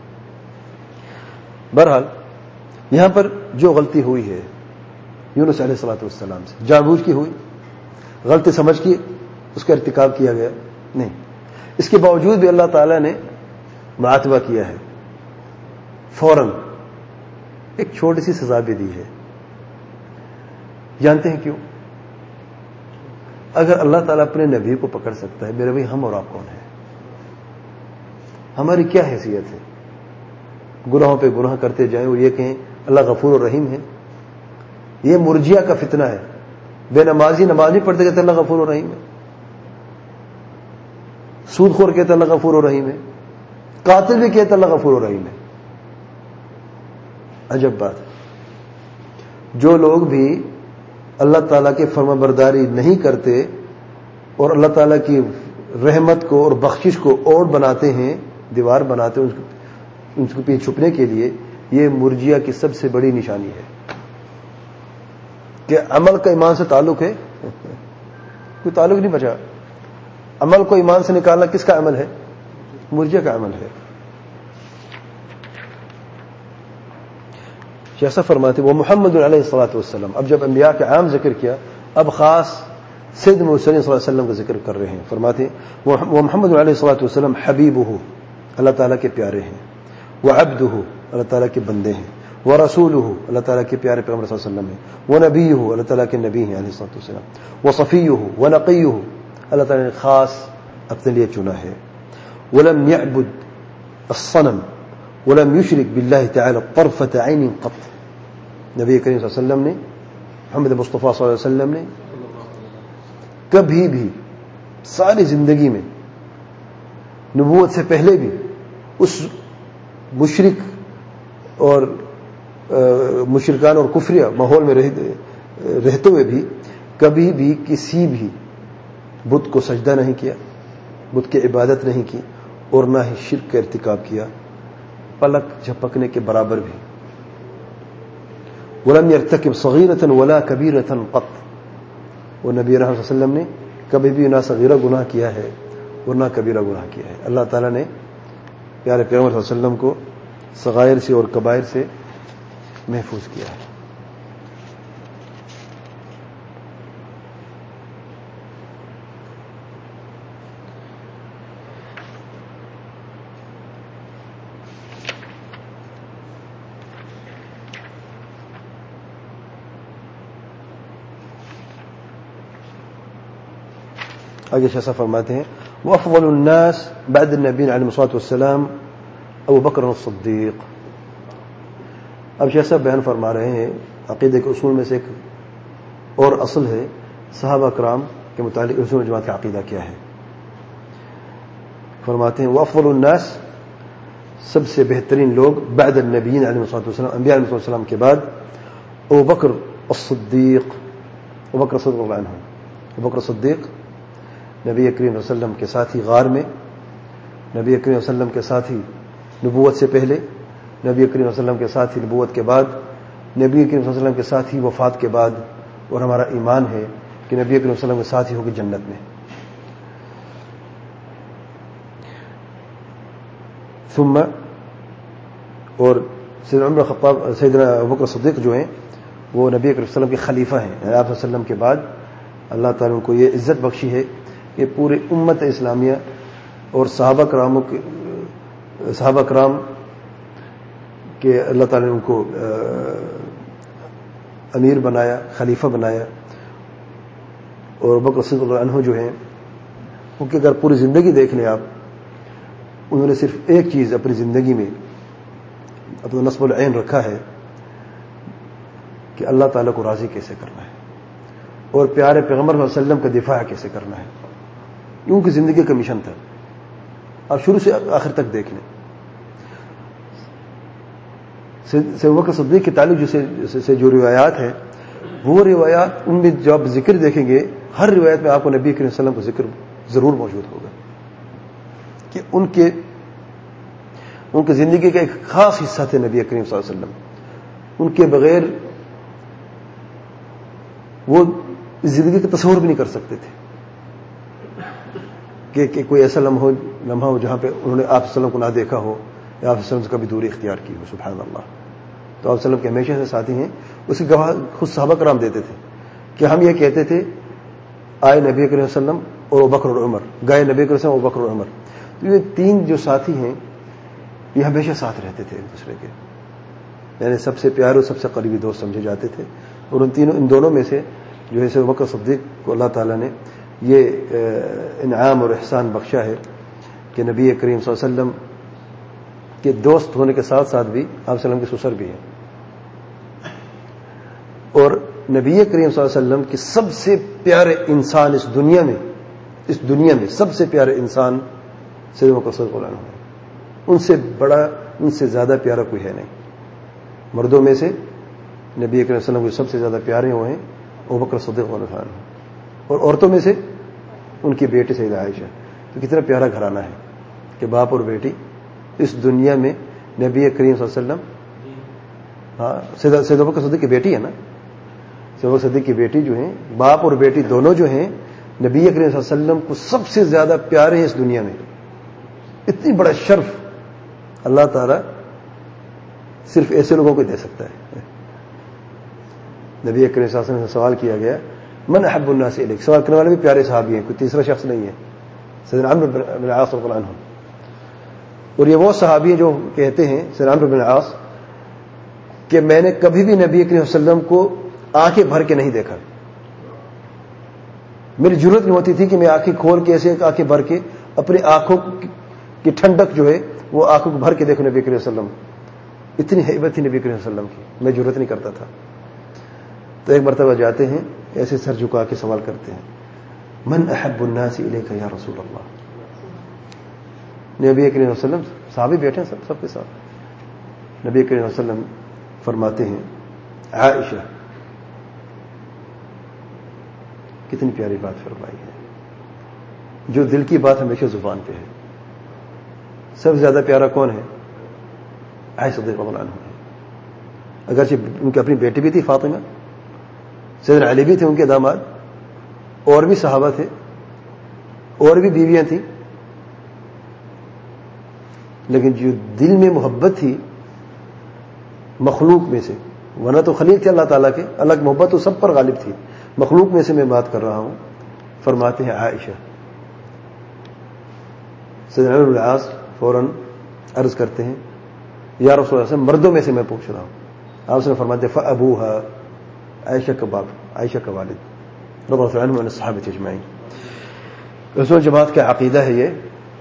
بہرحال یہاں پر جو غلطی ہوئی ہے یونس علیہ الصلوۃ والسلام سے، جان بوجھ کی ہوئی، غلطی سمجھ کی اس کا ارتکاب کیا گیا نہیں. اس کے باوجود بھی اللہ تعالیٰ نے معاتبہ کیا ہے، فوراً ایک چھوٹی سی سزا بھی دی ہے. جانتے ہیں کیوں؟ اگر اللہ تعالیٰ اپنے نبی کو پکڑ سکتا ہے، میرے بھائی ہم اور آپ کون ہیں؟ ہماری کیا حیثیت ہے؟ گناہوں پہ گناہ کرتے جائیں اور یہ کہیں اللہ غفور اور رحیم ہے. یہ مرجیہ کا فتنہ ہے. بے نمازی نماز نہیں پڑھتے کہتے اللہ غفور اور رحیم ہے، سود خور کہتے اللہ غفور اور رحیم ہے، قاتل بھی کہتے اللہ غفور اور رحیم ہے. عجب بات. جو لوگ بھی اللہ تعالیٰ کی فرما برداری نہیں کرتے اور اللہ تعالیٰ کی رحمت کو اور بخشش کو اور بناتے ہیں، دیوار بناتے ہیں ان کو پیچھے چھپنے کے لیے، یہ مرجیہ کی سب سے بڑی نشانی ہے کہ عمل کا ایمان سے تعلق ہے، کوئی تعلق نہیں بچا. عمل کو ایمان سے نکالنا کس کا عمل ہے؟ مرجیہ کا عمل ہے. جیسا فرماتے وہ محمد علیہ الصلوۃ والسلام. اب جب انبیاء کا عام ذکر کیا، اب خاص سید محمد صلی اللہ علیہ وسلم کا ذکر کر رہے ہیں. فرماتے وہ محمد علیہ الصلوۃ والسلام حبیبہ، اللہ تعالیٰ کے پیارے ہیں، وعبدہ، اللہ تعالیٰ کے بندے ہیں، ورسولہ، اللہ تعالیٰ کے پیارے پیغمبر صلی اللہ علیہ وسلم ہیں، ونبیہ، اللہ تعالیٰ کے نبی ہیں علیہ الصلوۃ والسلام، وصفیہ، ونقیہ، اللہ تعالیٰ نے خاص اپنے لیے چنا ہے. ولم يعبد الصنم ولم يشرك بالله تعالى طرفة عين قط. نبی کریم صلی اللہ علیہ وسلم نے، محمد مصطفیٰ صلی اللہ علیہ وسلم نے کبھی بھی ساری زندگی میں، نبوت سے پہلے بھی، اس مشرک اور مشرکان اور کفریہ ماحول میں رہتے ہوئے بھی کبھی بھی کسی بھی بت کو سجدہ نہیں کیا، بت کی عبادت نہیں کی، اور نہ ہی شرک کا ارتکاب کیا، پلک جھپکنے کے برابر بھی. ولم يرتكب صغيرة ولا كبيرة قط. وہ نبی رحمۃ اللہ علیہ وسلم نے کبھی بھی نہ صغیرہ گناہ کیا ہے اور نہ کبیرہ گناہ کیا ہے. اللہ تعالیٰ نے پیارے پیغمبر صلی اللہ علیہ وسلم کو صغائر سے اور کبائر سے محفوظ کیا ہے. آگے ایسا فرماتے ہیں وافضل الناس بعد النبی علیہ الصلوۃ والسلام ابو بکر الصدیق. اب جیسا بیان فرما رہے ہیں عقیدے کے اصول میں سے ایک اور اصل ہے صحابہ کرام کے متعلق رسول جماعت کا عقیدہ کیا ہے. فرماتے ہیں وافضل الناس، سب سے بہترین لوگ بعد النبیین علیہ الصلوۃ والسلام، انبیاء علیہ الصلوۃ والسلام کے بعد ابو بکر الصدیق ابو بکر صدیق رضی اللہ عنہ. ابو بکر صدیق نبی کریم صلی اللہ علیہ وسلم کے ساتھی غار میں، نبی کریم صلی اللہ علیہ وسلم کے ساتھی نبوت سے پہلے، نبی کریم صلی اللہ علیہ وسلم کے ساتھی نبوت کے بعد، نبی کریم صلی اللہ علیہ وسلم کے ساتھی وفات کے بعد، اور ہمارا ایمان ہے کہ نبی کریم صلی اللہ علیہ وسلم کے ساتھی ہوگی جنت میں. ثم اور سیدنا عمر خطاب سیدنا ابوبکر صدیق جو ہیں وہ نبی کریم صلی اللہ علیہ وسلم کے خلیفہ ہیں. آپ صلی اللہ علیہ وسلم کے بعد اللہ تعالیٰ نے کو یہ عزت بخشی ہے کہ پورے امت اسلامیہ اور صحابہ کراموں کے صحابہ کرام کہ اللہ تعالیٰ نے ان کو امیر بنایا، خلیفہ بنایا. اور ابو بکر صدیق رضی اللہ عنہ جو ہیں ان کی اگر پوری زندگی دیکھ لیں آپ، انہوں نے صرف ایک چیز اپنی زندگی میں اپنا نصب العین رکھا ہے کہ اللہ تعالیٰ کو راضی کیسے کرنا ہے اور پیارے پیغمبر صلی اللہ علیہ وسلم کا دفاع کیسے کرنا ہے. یہ ان کی زندگی کا مشن تھا. آپ شروع سے آخر تک دیکھ لیں. سیدنا ابو بکر صدیق کے تعلق جسے سے جو روایات ہیں وہ روایات ان میں جب ذکر دیکھیں گے ہر روایت میں آپ کو نبی کریم صلی اللہ علیہ وسلم کا ذکر ضرور موجود ہوگا کہ ان کے ان کی زندگی کا ایک خاص حصہ تھے نبی کریم صلی اللہ علیہ وسلم. ان کے بغیر وہ زندگی کا تصور بھی نہیں کر سکتے تھے کہ, کہ کوئی ایسا لمحہ لمحہ ہو جہاں پہ انہوں نے آپ صلی اللہ علیہ وسلم کو نہ دیکھا ہو یا آپ صلی اللہ علیہ وسلم سے کبھی دوری اختیار کی ہو. سبحان اللہ. تو آپ صلی اللہ علیہ وسلم کے ہمیشہ سے ساتھی ہیں. اس کی گواہ خود صحابہ کرام دیتے تھے کہ ہم یہ کہتے تھے آئے نبی کریم صلی اللہ علیہ وسلم اور ابو بکر اور عمر، گئے نبی کریم صلی اللہ علیہ وسلم ابو بکر اور عمر. تو یہ تین جو ساتھی ہیں یہ ہمیشہ ساتھ رہتے تھے ایک دوسرے کے، یعنی سب سے پیارے اور سب سے قریبی دوست سمجھے جاتے تھے. اور ان تینوں ان دونوں میں سے جو ہے ابو بکر صدیق کو اللہ تعالیٰ نے یہ انعام اور احسان بخشا ہے کہ نبی کریم صلی اللہ علیہ وسلم کے دوست ہونے کے ساتھ ساتھ بھی آپ صلی اللہ علیہ وسلم کے سسر بھی ہیں. اور نبی کریم صلی اللہ علیہ وسلم کے سب سے پیارے انسان اس دنیا میں اس دنیا میں سب سے پیارے انسان سیدنا ابو بکر صدیق رضی اللہ عنہ ہیں. ان سے بڑا ان سے زیادہ پیارا کوئی ہے نہیں. مردوں میں سے نبی کریم صلی اللہ علیہ وسلم کو سب سے زیادہ پیارے ہوئے ہیں ابو بکر صدیق رضی اللہ عنہ. اور عورتوں میں سے ان کی بیٹی سیدہ عائشہ. تو کتنا پیارا گھرانہ ہے کہ باپ اور بیٹی اس دنیا میں نبی کریم صلی اللہ علیہ وسلم ہاں سیدہ ابو بکر صدیق کی بیٹی ہے نا، سیدہ ابو بکر صدیق کی بیٹی جو ہیں باپ اور بیٹی دونوں جو ہیں نبی کریم صلی اللہ علیہ وسلم کو سب سے زیادہ پیارے ہیں اس دنیا میں. اتنی بڑا شرف اللہ تعالیٰ صرف ایسے لوگوں کو دے سکتا ہے. نبی کریم صلی اللہ علیہ وسلم سے سوال کیا گیا من احب الناس الیک، سوال کرنے والے بھی پیارے صحابی ہیں، کوئی تیسرا شخص نہیں ہے، سیدنا عمرو بن العاص رضی اللہ عنہ. اور یہ وہ صحابی ہیں جو کہتے ہیں سیدنا عمرو بن العاص کہ میں نے کبھی بھی نبی کریم صلی اللہ علیہ وسلم کو آنکھیں بھر کے نہیں دیکھا. میری ضرورت نہیں ہوتی تھی کہ میں آنکھیں کھول کے ایسے آنکھیں بھر کے اپنی آنکھوں کی ٹھنڈک جو ہے وہ آنکھوں کو بھر کے دیکھو نبی کریم صلی اللہ علیہ وسلم. اتنی ہیبت تھی نبی کریم صلی اللہ علیہ وسلم کی، میں ضرورت نہیں کرتا تھا. تو ایک مرتبہ جاتے ہیں ایسے سر جھکا کے سوال کرتے ہیں من احب الناس الیک یا رسول اللہ. نبی کریم صلی اللہ علیہ وسلم صحابی بیٹھے ہیں سب سب کے ساتھ. نبی کریم صلی اللہ علیہ وسلم فرماتے ہیں عائشہ. کتنی پیاری بات فرمائی ہے، جو دل کی بات ہمیشہ زبان پہ ہے. سب سے زیادہ پیارا کون ہے؟ عائشہ رضی اللہ عنہا. اگرچہ ان کی اپنی بیٹی بھی تھی فاطمہ، سیدنا علی بھی تھے ان کے داماد، اور بھی صحابہ تھے اور بھی بیویاں تھیں، لیکن جو دل میں محبت تھی مخلوق میں سے، ورنہ تو خلیل تھے اللہ تعالیٰ کے، اللہ کی محبت تو سب پر غالب تھی، مخلوق میں سے میں بات کر رہا ہوں. فرماتے ہیں عائشہ. سیدنا عمرو بن العاص فوراً عرض کرتے ہیں یا رسول اللہ صلی اللہ علیہ وسلم مردوں میں سے میں پوچھ رہا ہوں. آپ سے فرماتے ہیں فابوها، عائشہ کا باپ، عائشہ کا والد رضی اللہ عنہ عن الصحابہ اجمعین. رسول جماعت کا عقیدہ ہے یہ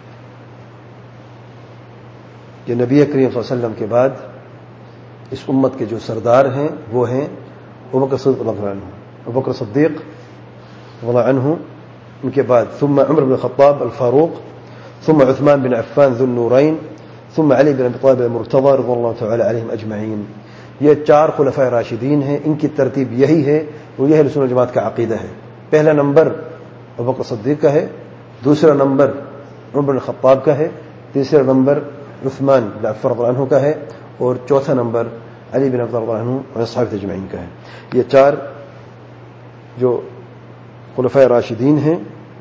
کہ نبی کریم صلی اللہ علیہ وسلم کے بعد اس امت کے جو سردار ہیں وہ ہیں ابو بکر صدیق رضی اللہ عنہ، ابو بکر صدیق رضی اللہ عنہ، ان کے بعد ثم عمر بن الخطاب الفاروق، ثم عثمان بن عفان ذو النورين، ثم علي بن ابي طالب المرتضى رضي الله تعالى عليهم اجمعين. یہ چار خلفائے راشدین ہیں، ان کی ترتیب یہی ہے، اور یہ اہل سنت جماعت کا عقیدہ ہے۔ پہلا نمبر ابوبکر صدیق کا ہے، دوسرا نمبر عمر بن الخطاب کا ہے، تیسرا نمبر عثمان بن عفان رضی اللہ عنہ کا ہے، اور چوتھا نمبر علی بن ابی طالب رضی اللہ عنہ اور صحابہ اجمعین کا ہے۔ یہ چار جو خلفائے راشدین ہیں،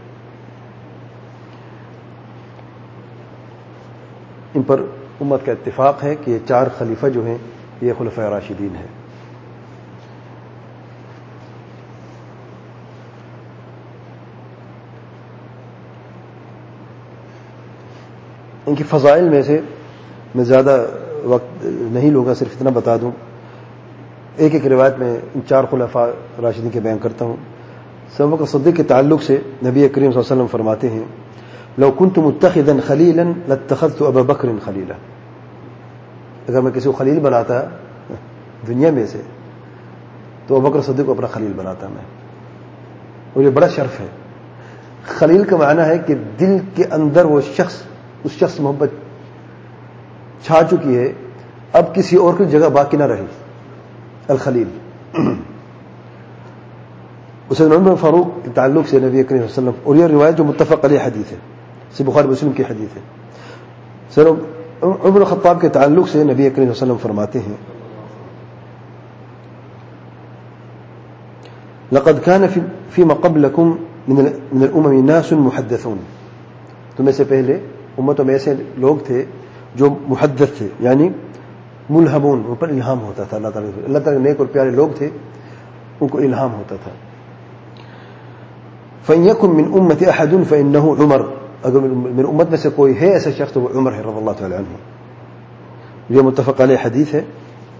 ان پر امت کا اتفاق ہے کہ یہ چار خلیفہ جو ہیں یہ خلفائے راشدین ہیں۔ ان کی فضائل میں سے میں زیادہ وقت نہیں لوں گا، صرف اتنا بتا دوں، ایک ایک روایت میں ان چار خلفاء راشدین کے بیان کرتا ہوں۔ ابو بکر صدیق کے تعلق سے نبی کریم صلی اللہ علیہ وسلم فرماتے ہیں لو كنت متخذا خلیلا لاتخذت ابا بکر خلیلا، اگر میں کسی کو خلیل بناتا دنیا میں سے تو ابو بکر صدیق کو اپنا خلیل بناتا میں، اور یہ بڑا شرف ہے۔ خلیل کا معنی ہے کہ دل کے اندر وہ شخص اس شخص محبت چھا چکی ہے، اب کسی اور کی جگہ باقی نہ رہی، الخلیل۔ اسے عمر فاروق کے تعلق سے نبی کریم صلی اللہ علیہ وسلم، اور یہ روایت جو متفق علیہ حدیث ہے، سے بخاری مسلم کی حدیث ہے، سر عمر خطاب کے تعلق سے نبی کریم صلی اللہ علیہ وسلم فرماتے ہیں لقد كان فيما قبلكم من الامم ناس محدثون، تمہیں سے پہلے امتوں میں ایسے لوگ تھے جو محدث تھے، یعنی ملہمون، ان پر الہام ہوتا تھا اللہ تعالیٰ اللہ تعالیٰ نیک اور پیارے لوگ تھے، ان کو الہام ہوتا تھا۔ فَإِن يَكُن مِّنْ أُمَّتِ أَحَدٌ فَإِنَّهُ عُمَرٌ، اگر من امت میں سے کوئی ہے ایسا شخص تو وہ عمر ہے رضی اللہ تعالی عنہ۔ یہ متفق علیہ حدیث ہے۔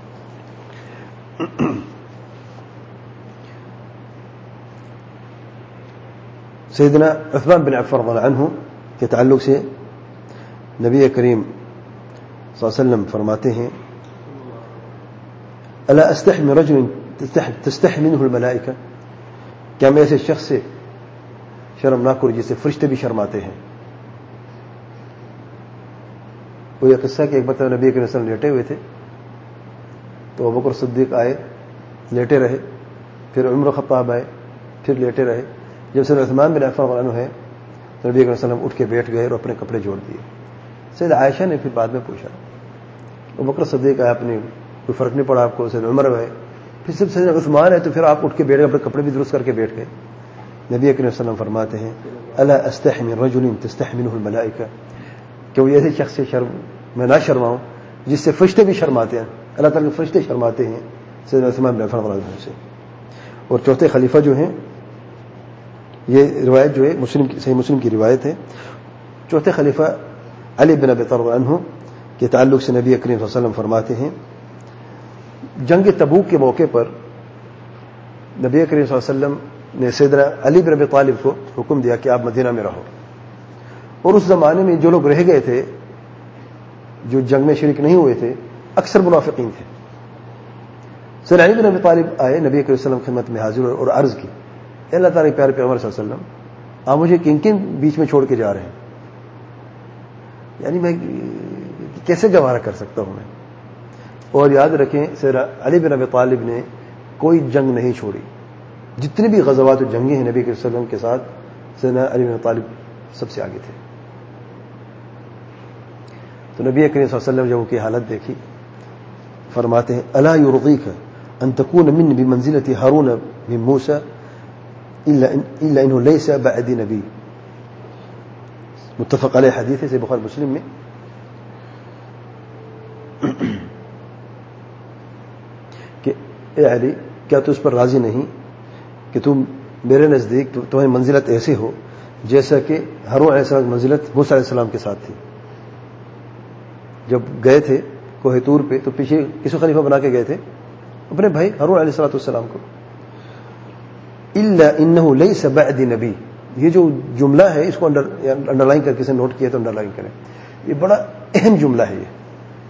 سیدنا عثمان بن عفان رضی اللہ عنہ کے تعلق سے نبی کریم صلی اللہ علیہ وسلم فرماتے ہیں الا استحی من رجل تستحی منه الملائکہ، کیا میں ایسے شخص سے شرم نہ کروں جسے فرشتے بھی شرماتے ہیں۔ وہ یہ قصہ کہ ایک بار نبی کریم صلی اللہ علیہ وسلم لیٹے ہوئے تھے تو ابوبکر صدیق آئے، لیٹے رہے، پھر عمر خطاب آئے، پھر لیٹے رہے۔ جب سیدنا عثمان بن عفان رضی اللہ عنہ ہے تو نبی کریم صلی اللہ علیہ وسلم اٹھ کے بیٹھ گئے اور اپنے کپڑے جوڑ دیے۔ سیدہ عائشہ نے پھر بعد میں پوچھا، ابوبکر صدیق آئے، اپنی کوئی فرق نہیں پڑا آپ کو؟ سیدنا عمر آئے، پھر جب سیدنا عثمان ہے تو پھر آپ اٹھ کے بیٹھ گئے، اپنے کپڑے بھی درست کر کے بیٹھ گئے۔ نبی کریم صلی اللہ علیہ وسلم فرماتے ہیں الا استحی من رجل تستحی منه الملائکہ، کہ وہ ایسے شخص سے شرم میں نہ شرماؤں جس سے فرشتے بھی شرماتے ہیں، اللہ تعالیٰ کے فرشتے شرماتے ہیں، سیدنا عثمان بن عفان رضی اللہ عنہ سے۔ اور چوتھے خلیفہ جو ہیں، یہ روایت جو ہے مسلم کی صحیح مسلم کی روایت ہے، چوتھے خلیفہ علی بن ابی طالب عنہ کے تعلق سے نبی کریم صلی اللہ علیہ وسلم فرماتے ہیں جنگ تبوک کے موقع پر نبی کریم صلی اللہ علیہ وسلم نے سیدنا علی بن ابی طالب کو حکم دیا کہ آپ مدینہ میں رہو، اور اس زمانے میں جو لوگ رہ گئے تھے، جو جنگ میں شریک نہیں ہوئے تھے، اکثر منافقین تھے۔ سیدنا علی بن ابی طالب آئے، نبی کریم صلی اللہ علیہ وسلم کی خدمت میں حاضر اور عرض کی، اے اللہ تعالیٰ کے پیارے پیغمبر صلی اللہ علیہ وسلم، آپ مجھے کن کن بیچ میں چھوڑ کے جا رہے ہیں؟ یعنی میں کیسے گوارا کر سکتا ہوں میں؟ اور یاد رکھیں سیدنا علی بن ابی طالب نے کوئی جنگ نہیں چھوڑی، جتنی بھی غزوات و جنگیں ہیں نبی کے وسلم کے ساتھ، سیدنا علی بن ابی طالب سب سے آگے تھے۔ تو نبی کریم صلی اللہ علیہ وسلم جب ان کی حالت دیکھی فرماتے ہیں الا یرضیک ان تکون منی بمنزلۃ ہارون من موسی الا الا انه ليس بعدی نبی، متفق علیہ حدیث ہے بخاری مسلم میں۔ کہ اے علی، کیا تو اس پر راضی نہیں کہ تم میرے نزدیک تمہیں منزلت ایسے ہو جیسا کہ ہارون علیہ السلام کی منزلت موسیٰ علیہ السلام کے ساتھ تھی؟ جب گئے تھے کوہ طور پہ تو پیچھے کس کو خلیفہ بنا کے گئے تھے؟ اپنے بھائی ہارون علیہ السلام کو۔ الا انه ليس بعدی نبی، یہ جو جملہ ہے اس کو انڈر لائن کر کے نوٹ کیا تو انڈر لائن کریں، یہ بڑا اہم جملہ ہے۔ یہ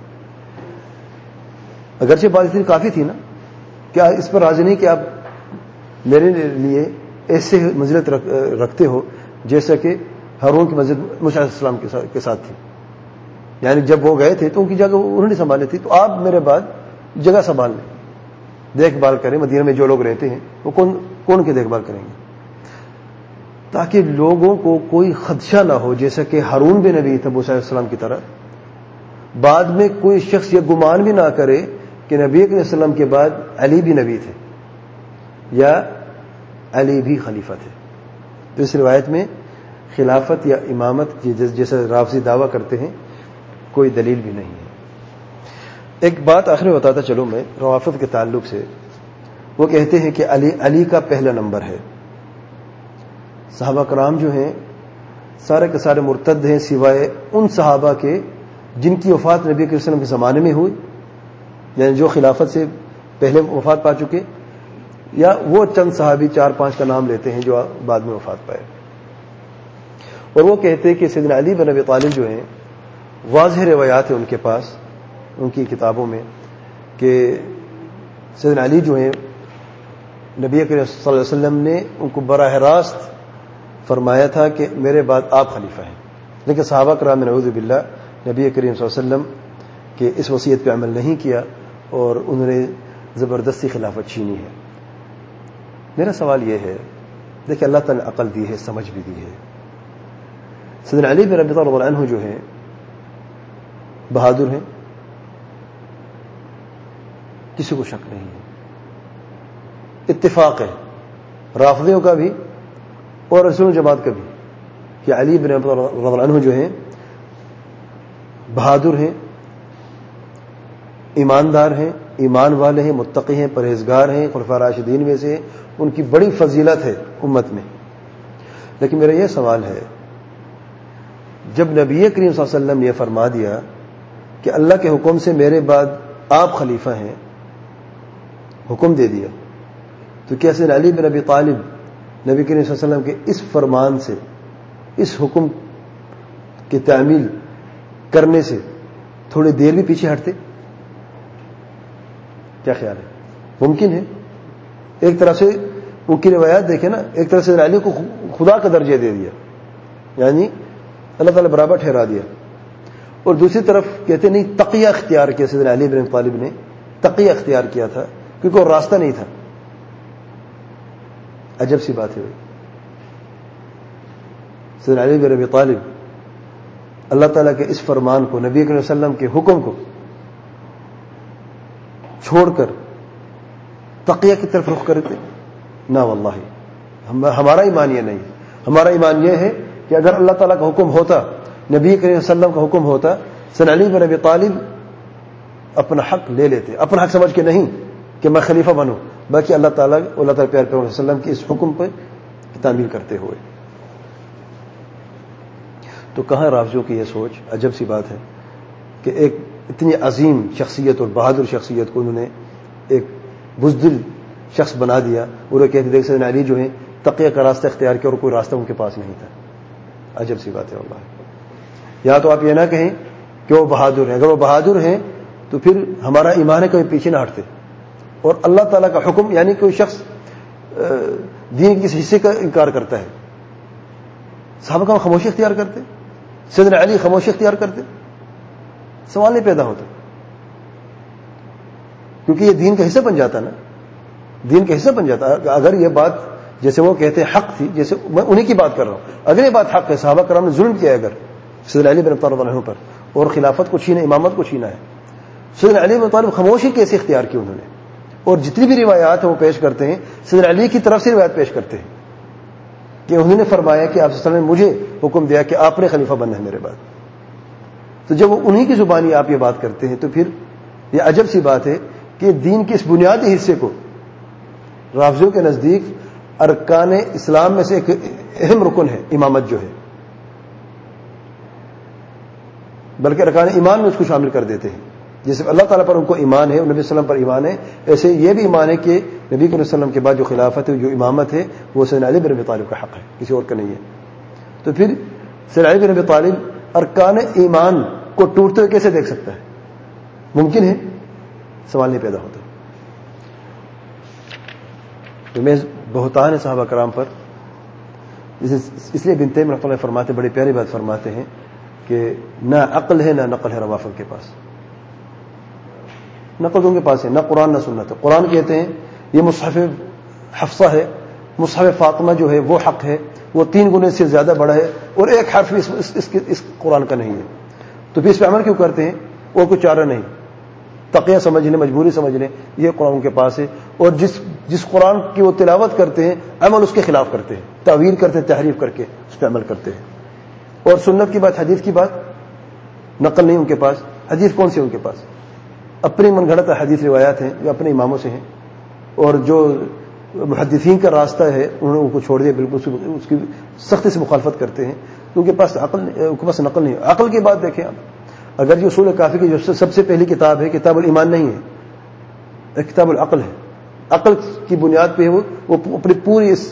اگرچہ بات اتنی کافی تھی نا، کیا اس پر راضی نہیں کہ آپ میرے لیے ایسے منزلت رکھتے ہو جیسا کہ ہارون کی منزلت موسیٰ علیہ السلام کے ساتھ تھی؟ یعنی جب وہ گئے تھے تو ان کی جگہ انہوں نے سنبھالی تھی، تو آپ میرے بعد جگہ سنبھال لیں, دیکھ بھال کریں. مدینہ میں جو لوگ رہتے ہیں وہ کون کون کی دیکھ بھال کریں گے, تاکہ لوگوں کو کوئی خدشہ نہ ہو, جیسا کہ ہارون بھی نبی تھا موسیٰ علیہ السلام کی طرح. بعد میں کوئی شخص یہ گمان بھی نہ کرے کہ نبی علیہ السلام کے بعد علی بھی نبی تھے یا علی بھی خلیفہ تھے. تو اس روایت میں خلافت یا امامت جیسے رافضی دعویٰ کرتے ہیں کوئی دلیل بھی نہیں ہے. ایک بات آخر میں بتاتا چلو میں روافض کے تعلق سے. وہ کہتے ہیں کہ علی علی کا پہلا نمبر ہے. صحابہ کرام جو ہیں سارے کے سارے مرتد ہیں سوائے ان صحابہ کے جن کی وفات نبی کریم صلی اللہ علیہ وسلم کے زمانے میں ہوئی, یعنی جو خلافت سے پہلے وفات پا چکے, یا وہ چند صحابی چار پانچ کا نام لیتے ہیں جو بعد میں وفات پائے. اور وہ کہتے ہیں کہ سیدنا علی بن ابی طالب جو ہیں واضح روایات ہیں ان کے پاس ان کی کتابوں میں کہ سیدنا علی جو ہیں نبی کریم صلی اللہ علیہ وسلم نے ان کو براہ راست فرمایا تھا کہ میرے بعد آپ خلیفہ ہیں. لیکن صحابہ کرام نعوذ باللہ نبی کریم صلی اللہ علیہ وسلم کے اس وصیت پہ عمل نہیں کیا اور انہوں نے زبردستی خلافت چھینی ہے. میرا سوال یہ ہے, دیکھیں اللہ تعالیٰ نے عقل دی ہے, سمجھ بھی دی ہے. سیدنا علی بن ابی طالب رضی اللہ عنہ جو ہیں بہادر ہیں, کسی کو شک نہیں ہے. اتفاق ہے رافضیوں کا بھی اور رسول جماعت کا بھی کہ علی بن ابی طالب رضی اللہ عنہ جو ہیں بہادر ہیں, ایماندار ہیں, ایمان والے ہیں, متقی ہیں, پرہیزگار ہیں, خلفاء راشدین میں سے ان کی بڑی فضیلت ہے امت میں. لیکن میرا یہ سوال ہے, جب نبی کریم صلی اللہ علیہ وسلم نے یہ فرما دیا کہ اللہ کے حکم سے میرے بعد آپ خلیفہ ہیں, حکم دے دیا, تو کیا سیدنا علی بن ابی طالب نبی کریم صلی اللہ علیہ وسلم کے اس فرمان سے, اس حکم کی تعمیل کرنے سے تھوڑی دیر بھی پیچھے ہٹتے؟ کیا خیال ہے؟ ممکن ہے. ایک طرف سے ان کی روایات دیکھیں نا, ایک طرف سے علی کو خدا کا درجہ دے دیا, یعنی اللہ تعالیٰ برابر ٹھہرا دیا, اور دوسری طرف کہتے نہیں تقیہ اختیار کیا. سیدنا علی بن طالب نے تقیہ اختیار کیا تھا کیونکہ وہ راستہ نہیں تھا. عجب سی بات ہے بھائی. سیدنا علی بن ابی طالب اللہ تعالیٰ کے اس فرمان کو, نبی کریم صلی اللہ علیہ وسلم کے حکم کو چھوڑ کر تقیہ کی طرف رخ کرتے؟ نہ واللہ, ہمارا ایمان یہ نہیں. ہمارا ایمان یہ ہے کہ اگر اللہ تعالیٰ کا حکم ہوتا, نبی کریم صلی اللہ علیہ وسلم کا حکم ہوتا, سیدنا علی بن ابی طالب اپنا حق لے لیتے, اپنا حق سمجھ کے نہیں کہ میں خلیفہ بنوں, بلکہ اللہ تعالیٰ اللہ تعالیٰ پیار پیغمبر صلی اللہ علیہ وسلم کے اس حکم پر تعمیل کرتے ہوئے. تو کہاں رافضیوں کی یہ سوچ؟ عجب سی بات ہے کہ ایک اتنی عظیم شخصیت اور بہادر شخصیت کو انہوں نے ایک بزدل شخص بنا دیا, اور وہ کہتے دیکھ سیدنا علی جو ہیں تقیہ کا راستہ اختیار کیا اور کوئی راستہ ان کے پاس نہیں تھا. عجب سی بات ہے واللہ. یا تو آپ یہ نہ کہیں کہ وہ بہادر ہیں, اگر وہ بہادر ہیں تو پھر ہمارا ایمان ہے کبھی پیچھے نہ ہٹتے. اور اللہ تعالیٰ کا حکم, یعنی کوئی شخص دین کے کس حصے کا انکار کرتا ہے, صحابہ کا خاموشی اختیار کرتے, سیدنا علی خاموشی اختیار کرتے, سوال نہیں پیدا ہوتا, کیونکہ یہ دین کا حصہ بن جاتا نا, دین کا حصہ بن جاتا. اگر یہ بات جیسے وہ کہتے ہیں حق تھی, جیسے میں انہی کی بات کر رہا ہوں, اگر یہ بات حق ہے, صحابہ کرام نے ظلم کیا ہے اگر سیدنا علی بن ابی طالب عنہ پر, اور خلافت کو چھینا, امامت کو چھینا ہے, سیدنا علی بن طالب خاموشی کیسے اختیار کی انہوں نے؟ اور جتنی بھی روایات ہیں وہ پیش کرتے ہیں, سیدنا علی کی طرف سے روایت پیش کرتے ہیں کہ انہوں نے فرمایا کہ آپ صلی اللہ علیہ وسلم نے مجھے حکم دیا کہ آپ نے خلیفہ بننا ہے میرے بعد. تو جب وہ انہی کی زبانی آپ یہ بات کرتے ہیں تو پھر یہ عجب سی بات ہے کہ دین کے اس بنیادی حصے کو رافضیوں کے نزدیک ارکان اسلام میں سے ایک اہم رکن ہے امامت جو ہے, بلکہ ارکان ایمان میں اس کو شامل کر دیتے ہیں. جیسے اللہ تعالیٰ پر ان کو ایمان ہے, نبی صلی اللہ علیہ وسلم پر ایمان ہے, ایسے یہ بھی ایمان ہے کہ نبی صلی اللہ علیہ وسلم کے بعد جو خلافت ہے, جو امامت ہے, وہ سیدنا علی بن ابی طالب کا حق ہے, کسی اور کا نہیں ہے. تو پھر سیدنا علی بن ابی طالب ارکان ایمان کو ٹوٹتے ہوئے کیسے دیکھ سکتا ہے؟ ممکن ہے؟ سوال نہیں پیدا ہوتا. تو میں بہتان ہے صحابہ کرام پر, اس لیے ابن تیمیہ رحمۃ اللہ فرماتے, بڑی پیاری بات فرماتے ہیں کہ نہ عقل ہے نہ نقل ہے روافض کے پاس. نقل ان کے پاس ہے، نہ قرآن نہ سنت ہے. قرآن کہتے ہیں یہ مصحف حفصہ ہے، مصحف فاطمہ جو ہے وہ حق ہے، وہ تین گنے سے زیادہ بڑا ہے، اور ایک حرف اس, اس, اس, اس قرآن کا نہیں ہے. تو پھر اس پہ عمل کیوں کرتے ہیں؟ اور کوئی چارہ نہیں، تقیہ سمجھ لیں، مجبوری سمجھ لیں، یہ قرآن کے پاس ہے. اور جس جس قرآن کی وہ تلاوت کرتے ہیں عمل اس کے خلاف کرتے ہیں، تعویل کرتے ہیں، تحریف کر کے اس پہ عمل کرتے ہیں. اور سنت کی بات، حدیث کی بات، نقل نہیں ان کے پاس. حدیث کون سی ان کے پاس؟ اپنی من گھڑت حدیث روایات ہیں جو اپنے اماموں سے ہیں، اور جو محدثین کا راستہ ہے انہوں نے ان کو چھوڑ دیا، بالکل اس کی سختی سے مخالفت کرتے ہیں. تو ان کے پاس عقل، ان کے پاس نقل نہیں. عقل کی بات دیکھیں آپ، اگر جو اصول کافی کی جو سب سے پہلی کتاب ہے کتاب الایمان نہیں ہے، کتاب العقل ہے. عقل کی بنیاد پہ وہ وہ اپنی پوری اس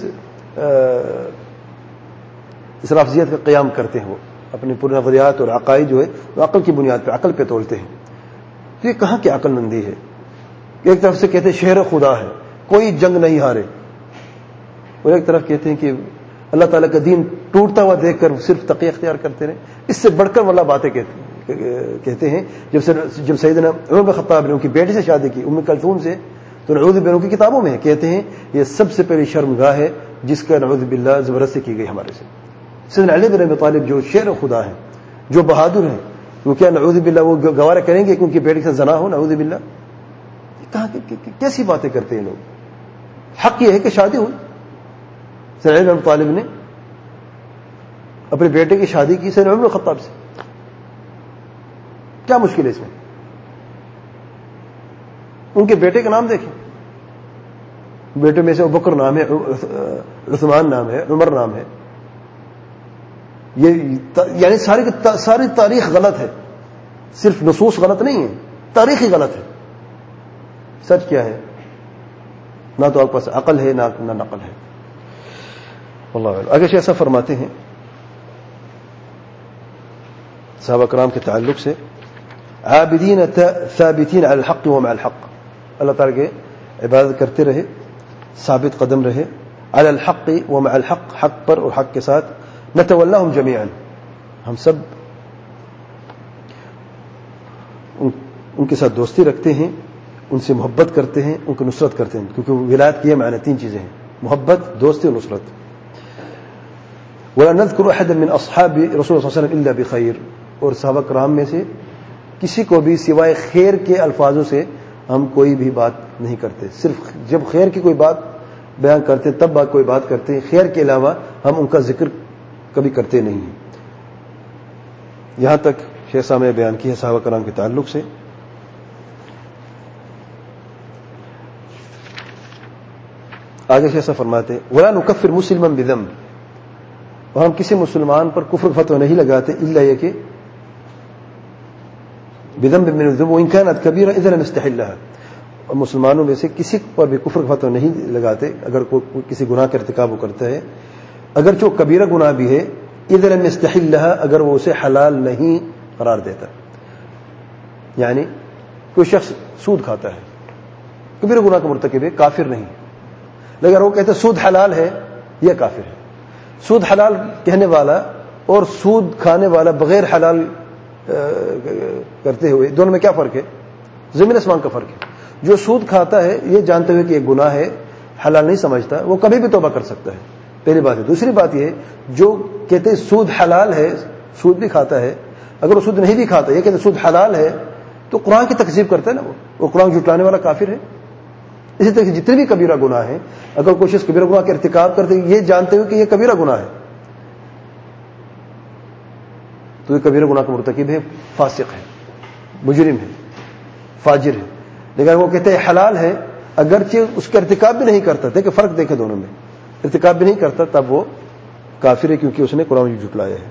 اس رافضیت کا قیام کرتے ہیں. وہ اپنی پوری نظریات اور عقائد جو ہے وہ عقل کی بنیاد پہ، عقل پہ تولتے ہیں. تو یہ کہاں کی عقل مندی ہے؟ ایک طرف سے کہتے ہیں شہر خدا ہے، کوئی جنگ نہیں ہارے، اور ایک طرف کہتے ہیں کہ اللہ تعالیٰ کا دین ٹوٹتا ہوا دیکھ کر صرف تقیہ اختیار کرتے رہے. اس سے بڑھ کر والا باتیں کہتے ہیں. جب جب سیدنا عمر بن خطاب نے ان کی بیٹی سے شادی کی ام کلثوم سے، تو نعوذ باللہ کی کتابوں میں کہتے ہیں یہ سب سے پہلی شرمگاہ ہے جس کا نعوذ باللہ زبردستی کی گئی ہمارے سے. سیدنا علی بن ابی طالب جو شیر خدا ہیں، جو بہادر ہیں، وہ کیا نعوذ باللہ وہ گوارہ کریں گے کہ ان کی بیٹی سے زنا ہو؟ نعوذ باللہ. کہاں کیسی باتیں کرتے ہیں لوگ؟ حق یہ ہے کہ شادی ہوئی. سیدنا علی بن ابی طالب نے اپنے بیٹے کی شادی کی سیدنا عمر بن خطاب سے. کیا مشکل ہے اس میں؟ ان کے بیٹے کا نام دیکھیں، بیٹے میں سے ابوبکر نام ہے، عثمان نام ہے، عمر نام ہے. یہ یعنی ساری ساری تاریخ غلط ہے، صرف نصوص غلط نہیں ہے، تاریخ ہی غلط ہے. سچ کیا ہے؟ نہ تو آپ کے پاس عقل ہے نہ نقل ہے. اللہ اگر ایسا فرماتے ہیں صحابہ کرام کے تعلق سے، عابدین ثابتین علی الحق ومع الحق، اللہ تعالیٰ کے عبادت کرتے رہے، ثابت قدم رہے، علی الحق ومع الحق، حق پر اور حق کے ساتھ. نتولاہم جمیعا، ہم سب ان کے ساتھ دوستی رکھتے ہیں، ان سے محبت کرتے ہیں، ان کی نصرت کرتے ہیں. کیونکہ ولایت کی معنی تین چیزیں ہیں: محبت، دوستی اور نصرت. ولا نذكر احدا من اصحاب رسول اللہ صلی اللہ علیہ وسلم الا بخیر، اور صحابہ کرام میں سے کسی کو بھی سوائے خیر کے الفاظوں سے ہم کوئی بھی بات نہیں کرتے. صرف جب خیر کی کوئی بات بیان کرتے تب بات کوئی بات کرتے ہیں، خیر کے علاوہ ہم ان کا ذکر کبھی کرتے نہیں ہیں. یہاں تک شیخ صاحب نے بیان کی ہے صحابہ کرام کے تعلق سے. آگے شیخ صاحب فرماتے ہیں ولا نکفر مسلما بذنب، اور ہم کسی مسلمان پر کفر فتوی نہیں لگاتے الا یہ کہ بذنب من الذنوب وان كانت كبيره اذا لم يستحلها، اور مسلمانوں میں سے کسی پر بھی کفر فتوی نہیں لگاتے اگر کوئی کسی گناہ کا ارتکاب وہ کرتا ہے، اگرچہ وہ کبیرہ گناہ بھی ہے، اذا لم يستحلها، اگر وہ اسے حلال نہیں قرار دیتا. یعنی کوئی شخص سود کھاتا ہے، کبیرہ گناہ کا مرتکب ہے، کافر نہیں، لیکن وہ کہتے ہیں سود حلال ہے، یہ کافر ہے. سود حلال کہنے والا اور سود کھانے والا بغیر حلال کرتے ہوئے، دونوں میں کیا فرق ہے؟ زمین آسمان کا فرق ہے. جو سود کھاتا ہے یہ جانتے ہوئے کہ یہ گناہ ہے، حلال نہیں سمجھتا، وہ کبھی بھی توبہ کر سکتا ہے، پہلی بات ہے. دوسری بات یہ ہے جو کہتے ہیں سود حلال ہے، سود بھی کھاتا ہے، اگر وہ سود نہیں بھی کھاتا، یہ کہتے ہیں سود حلال ہے، تو قرآن کی تکذیب کرتا ہے نا، وہ وہ قرآن جھٹلانے والا کافر ہے. اسی طرح جتنے بھی کبیرہ گناہ ہیں، اگر کوئی شخص کبیرہ گناہ کا ارتکاب کرتے یہ جانتے ہوئے کہ یہ کبیرہ گناہ ہے، تو یہ کبیرہ گناہ کا مرتکب ہے، فاسق ہے، مجرم ہے، فاجر ہے. لیکن وہ کہتے ہیں حلال ہے، اگرچہ اس کا ارتکاب بھی نہیں کرتا. دیکھیں فرق دیکھیں دونوں میں، ارتکاب بھی نہیں کرتا تب وہ کافر ہے کیونکہ اس نے قرآن جھٹلایا ہے.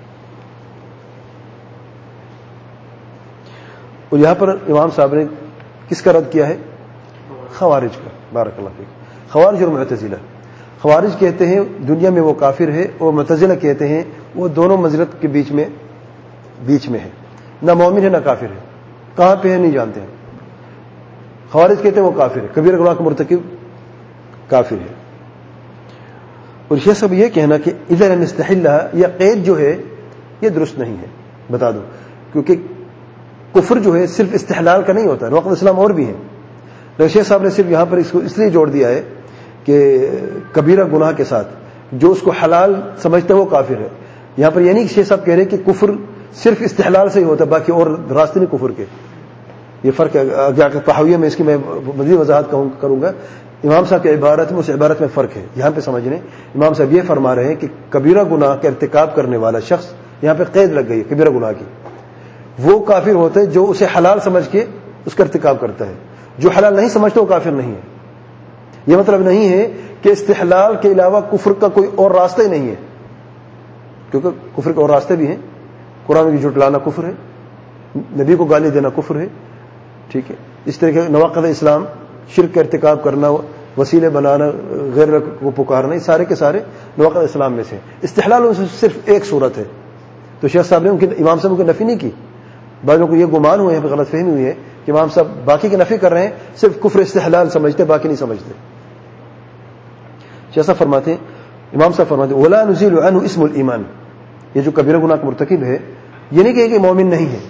اور یہاں پر امام صاحب نے کس کا رد کیا ہے؟ خوارج کا. بارک اللہ فیک. خوارج اور معتزلہ. خوارج کہتے ہیں دنیا میں وہ کافر ہے، اور معتزلہ کہتے ہیں وہ دونوں منزلت کے بیچ میں بیچ میں ہے، نہ مومن ہے نہ کافر ہے. کہاں پہ ہے نہیں جانتے ہیں. خوارج کہتے ہیں وہ کافر ہے، کبیرہ گناہ کا مرتکب کافر ہے. اور یہ سب یہ کہنا کہ اذا لم يستحلها، یہ قید جو ہے یہ درست نہیں ہے. بتا دو، کیونکہ کفر جو ہے صرف استحلال کا نہیں ہوتا ہے، نواقض اسلام اور بھی ہیں، لیکن شیخ صاحب نے صرف یہاں پر اس کو اس لیے جوڑ دیا ہے کہ کبیرہ گناہ کے ساتھ جو اس کو حلال سمجھتا ہے وہ کافر ہے۔ یہاں پر یہ نہیں کہ شیخ صاحب کہہ رہے ہیں کہ کفر صرف استحلال سے ہی ہوتا ہے، باقی اور راستے نہیں کفر کے، یہ فرق ہے۔ آگے تحویہ میں اس کی میں مزید وضاحت کروں گا۔ امام صاحب کی عبارت میں اس عبارت میں فرق ہے، یہاں پہ سمجھنے امام صاحب یہ فرما رہے ہیں کہ کبیرہ گناہ کا ارتکاب کرنے والا شخص، یہاں پہ قید لگ گئی ہے کبیرہ گناہ کی، وہ کافر ہوتا ہے جو اسے حلال سمجھ کے اس کا ارتکاب کرتا ہے، جو حلال نہیں سمجھتا وہ کافر نہیں ہے۔ یہ مطلب نہیں ہے کہ استحلال کے علاوہ کفر کا کوئی اور راستہ ہی نہیں ہے، کیونکہ کفر کے اور راستے بھی ہیں۔ قرآن کی جھٹلانا کفر ہے، نبی کو گالی دینا کفر ہے، ٹھیک ہے۔ اس طرح کے نواقض اسلام، شرک کا ارتکاب کرنا، وسیلے بنانا، غیر کو پکارنا، یہ سارے کے سارے نواقض اسلام میں سے۔ استحلال میں سے صرف ایک صورت ہے، تو شیخ صاحب نے ان کی امام صاحب کی نفی نہیں کی۔ بعض لوگوں کو یہ گمان ہوئے ہیں، غلط فہمی ہوئی ہے کہ امام صاحب باقی کی نفی کر رہے ہیں، صرف کفر استحلال سمجھتے، باقی نہیں سمجھتے۔ شیخ صاحب فرماتے ہیں، امام صاحب فرماتے ہیں ولا نزيل عنه اسم الایمان، یہ جو کبیرہ گناہ کا مرتکب ہے یہ نہیں کہ مومن نہیں ہے،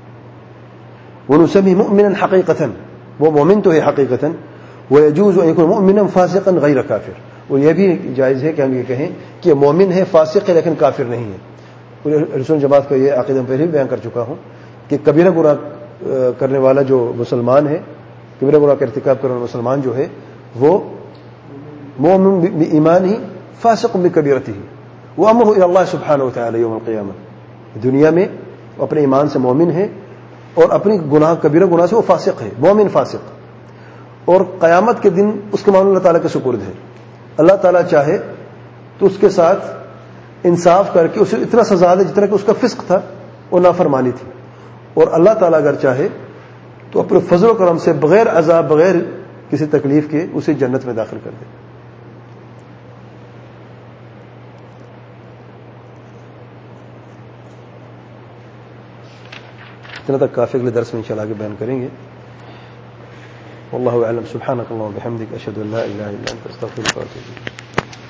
ونسمي مؤمنا حقيقة، وہ مومن تو ہے حقیقتاً، ويجوز ان يكون مؤمنا فاسقا غير كافر، اور یہ بھی جائز ہے کہ ہم یہ کہیں کہ مومن ہے، فاسق ہے، لیکن کافر نہیں ہے۔ رسول جماعت کا یہ عقیدہ پہلے بھی بیان کر چکا ہوں کہ کبیرہ گناہ کرنے والا جو مسلمان ہے، کبیرہ گناہ کا ارتکاب کرنے والا مسلمان جو ہے وہ مومن بایمان ہی فاسق بکبیرتہ، وامره الى اللہ سبحانہ وتعالی یوم القیامہ، دنیا میں اپنے ایمان سے مومن ہے اور اپنی گناہ کبیرہ گناہ سے وہ فاسق ہے، مومن فاسق، اور قیامت کے دن اس کے معاملے اللہ تعالیٰ کے سپرد ہے۔ اللہ تعالیٰ چاہے تو اس کے ساتھ انصاف کر کے اسے اتنا سزا دے جتنا کہ اس کا فسق تھا اور نافرمانی تھی، اور اللہ تعالیٰ اگر چاہے تو اپنے فضل و کرم سے بغیر عذاب، بغیر کسی تکلیف کے اسے جنت میں داخل کر دے۔ اتنا تک کافی، اگلے درس میں انشاءاللہ آگے بیان کریں گے۔ واللہ اعلم، سبحانک اللہم و بحمدک، اشہد ان لا الہ الا انت، استغفرک و اتوب الیک۔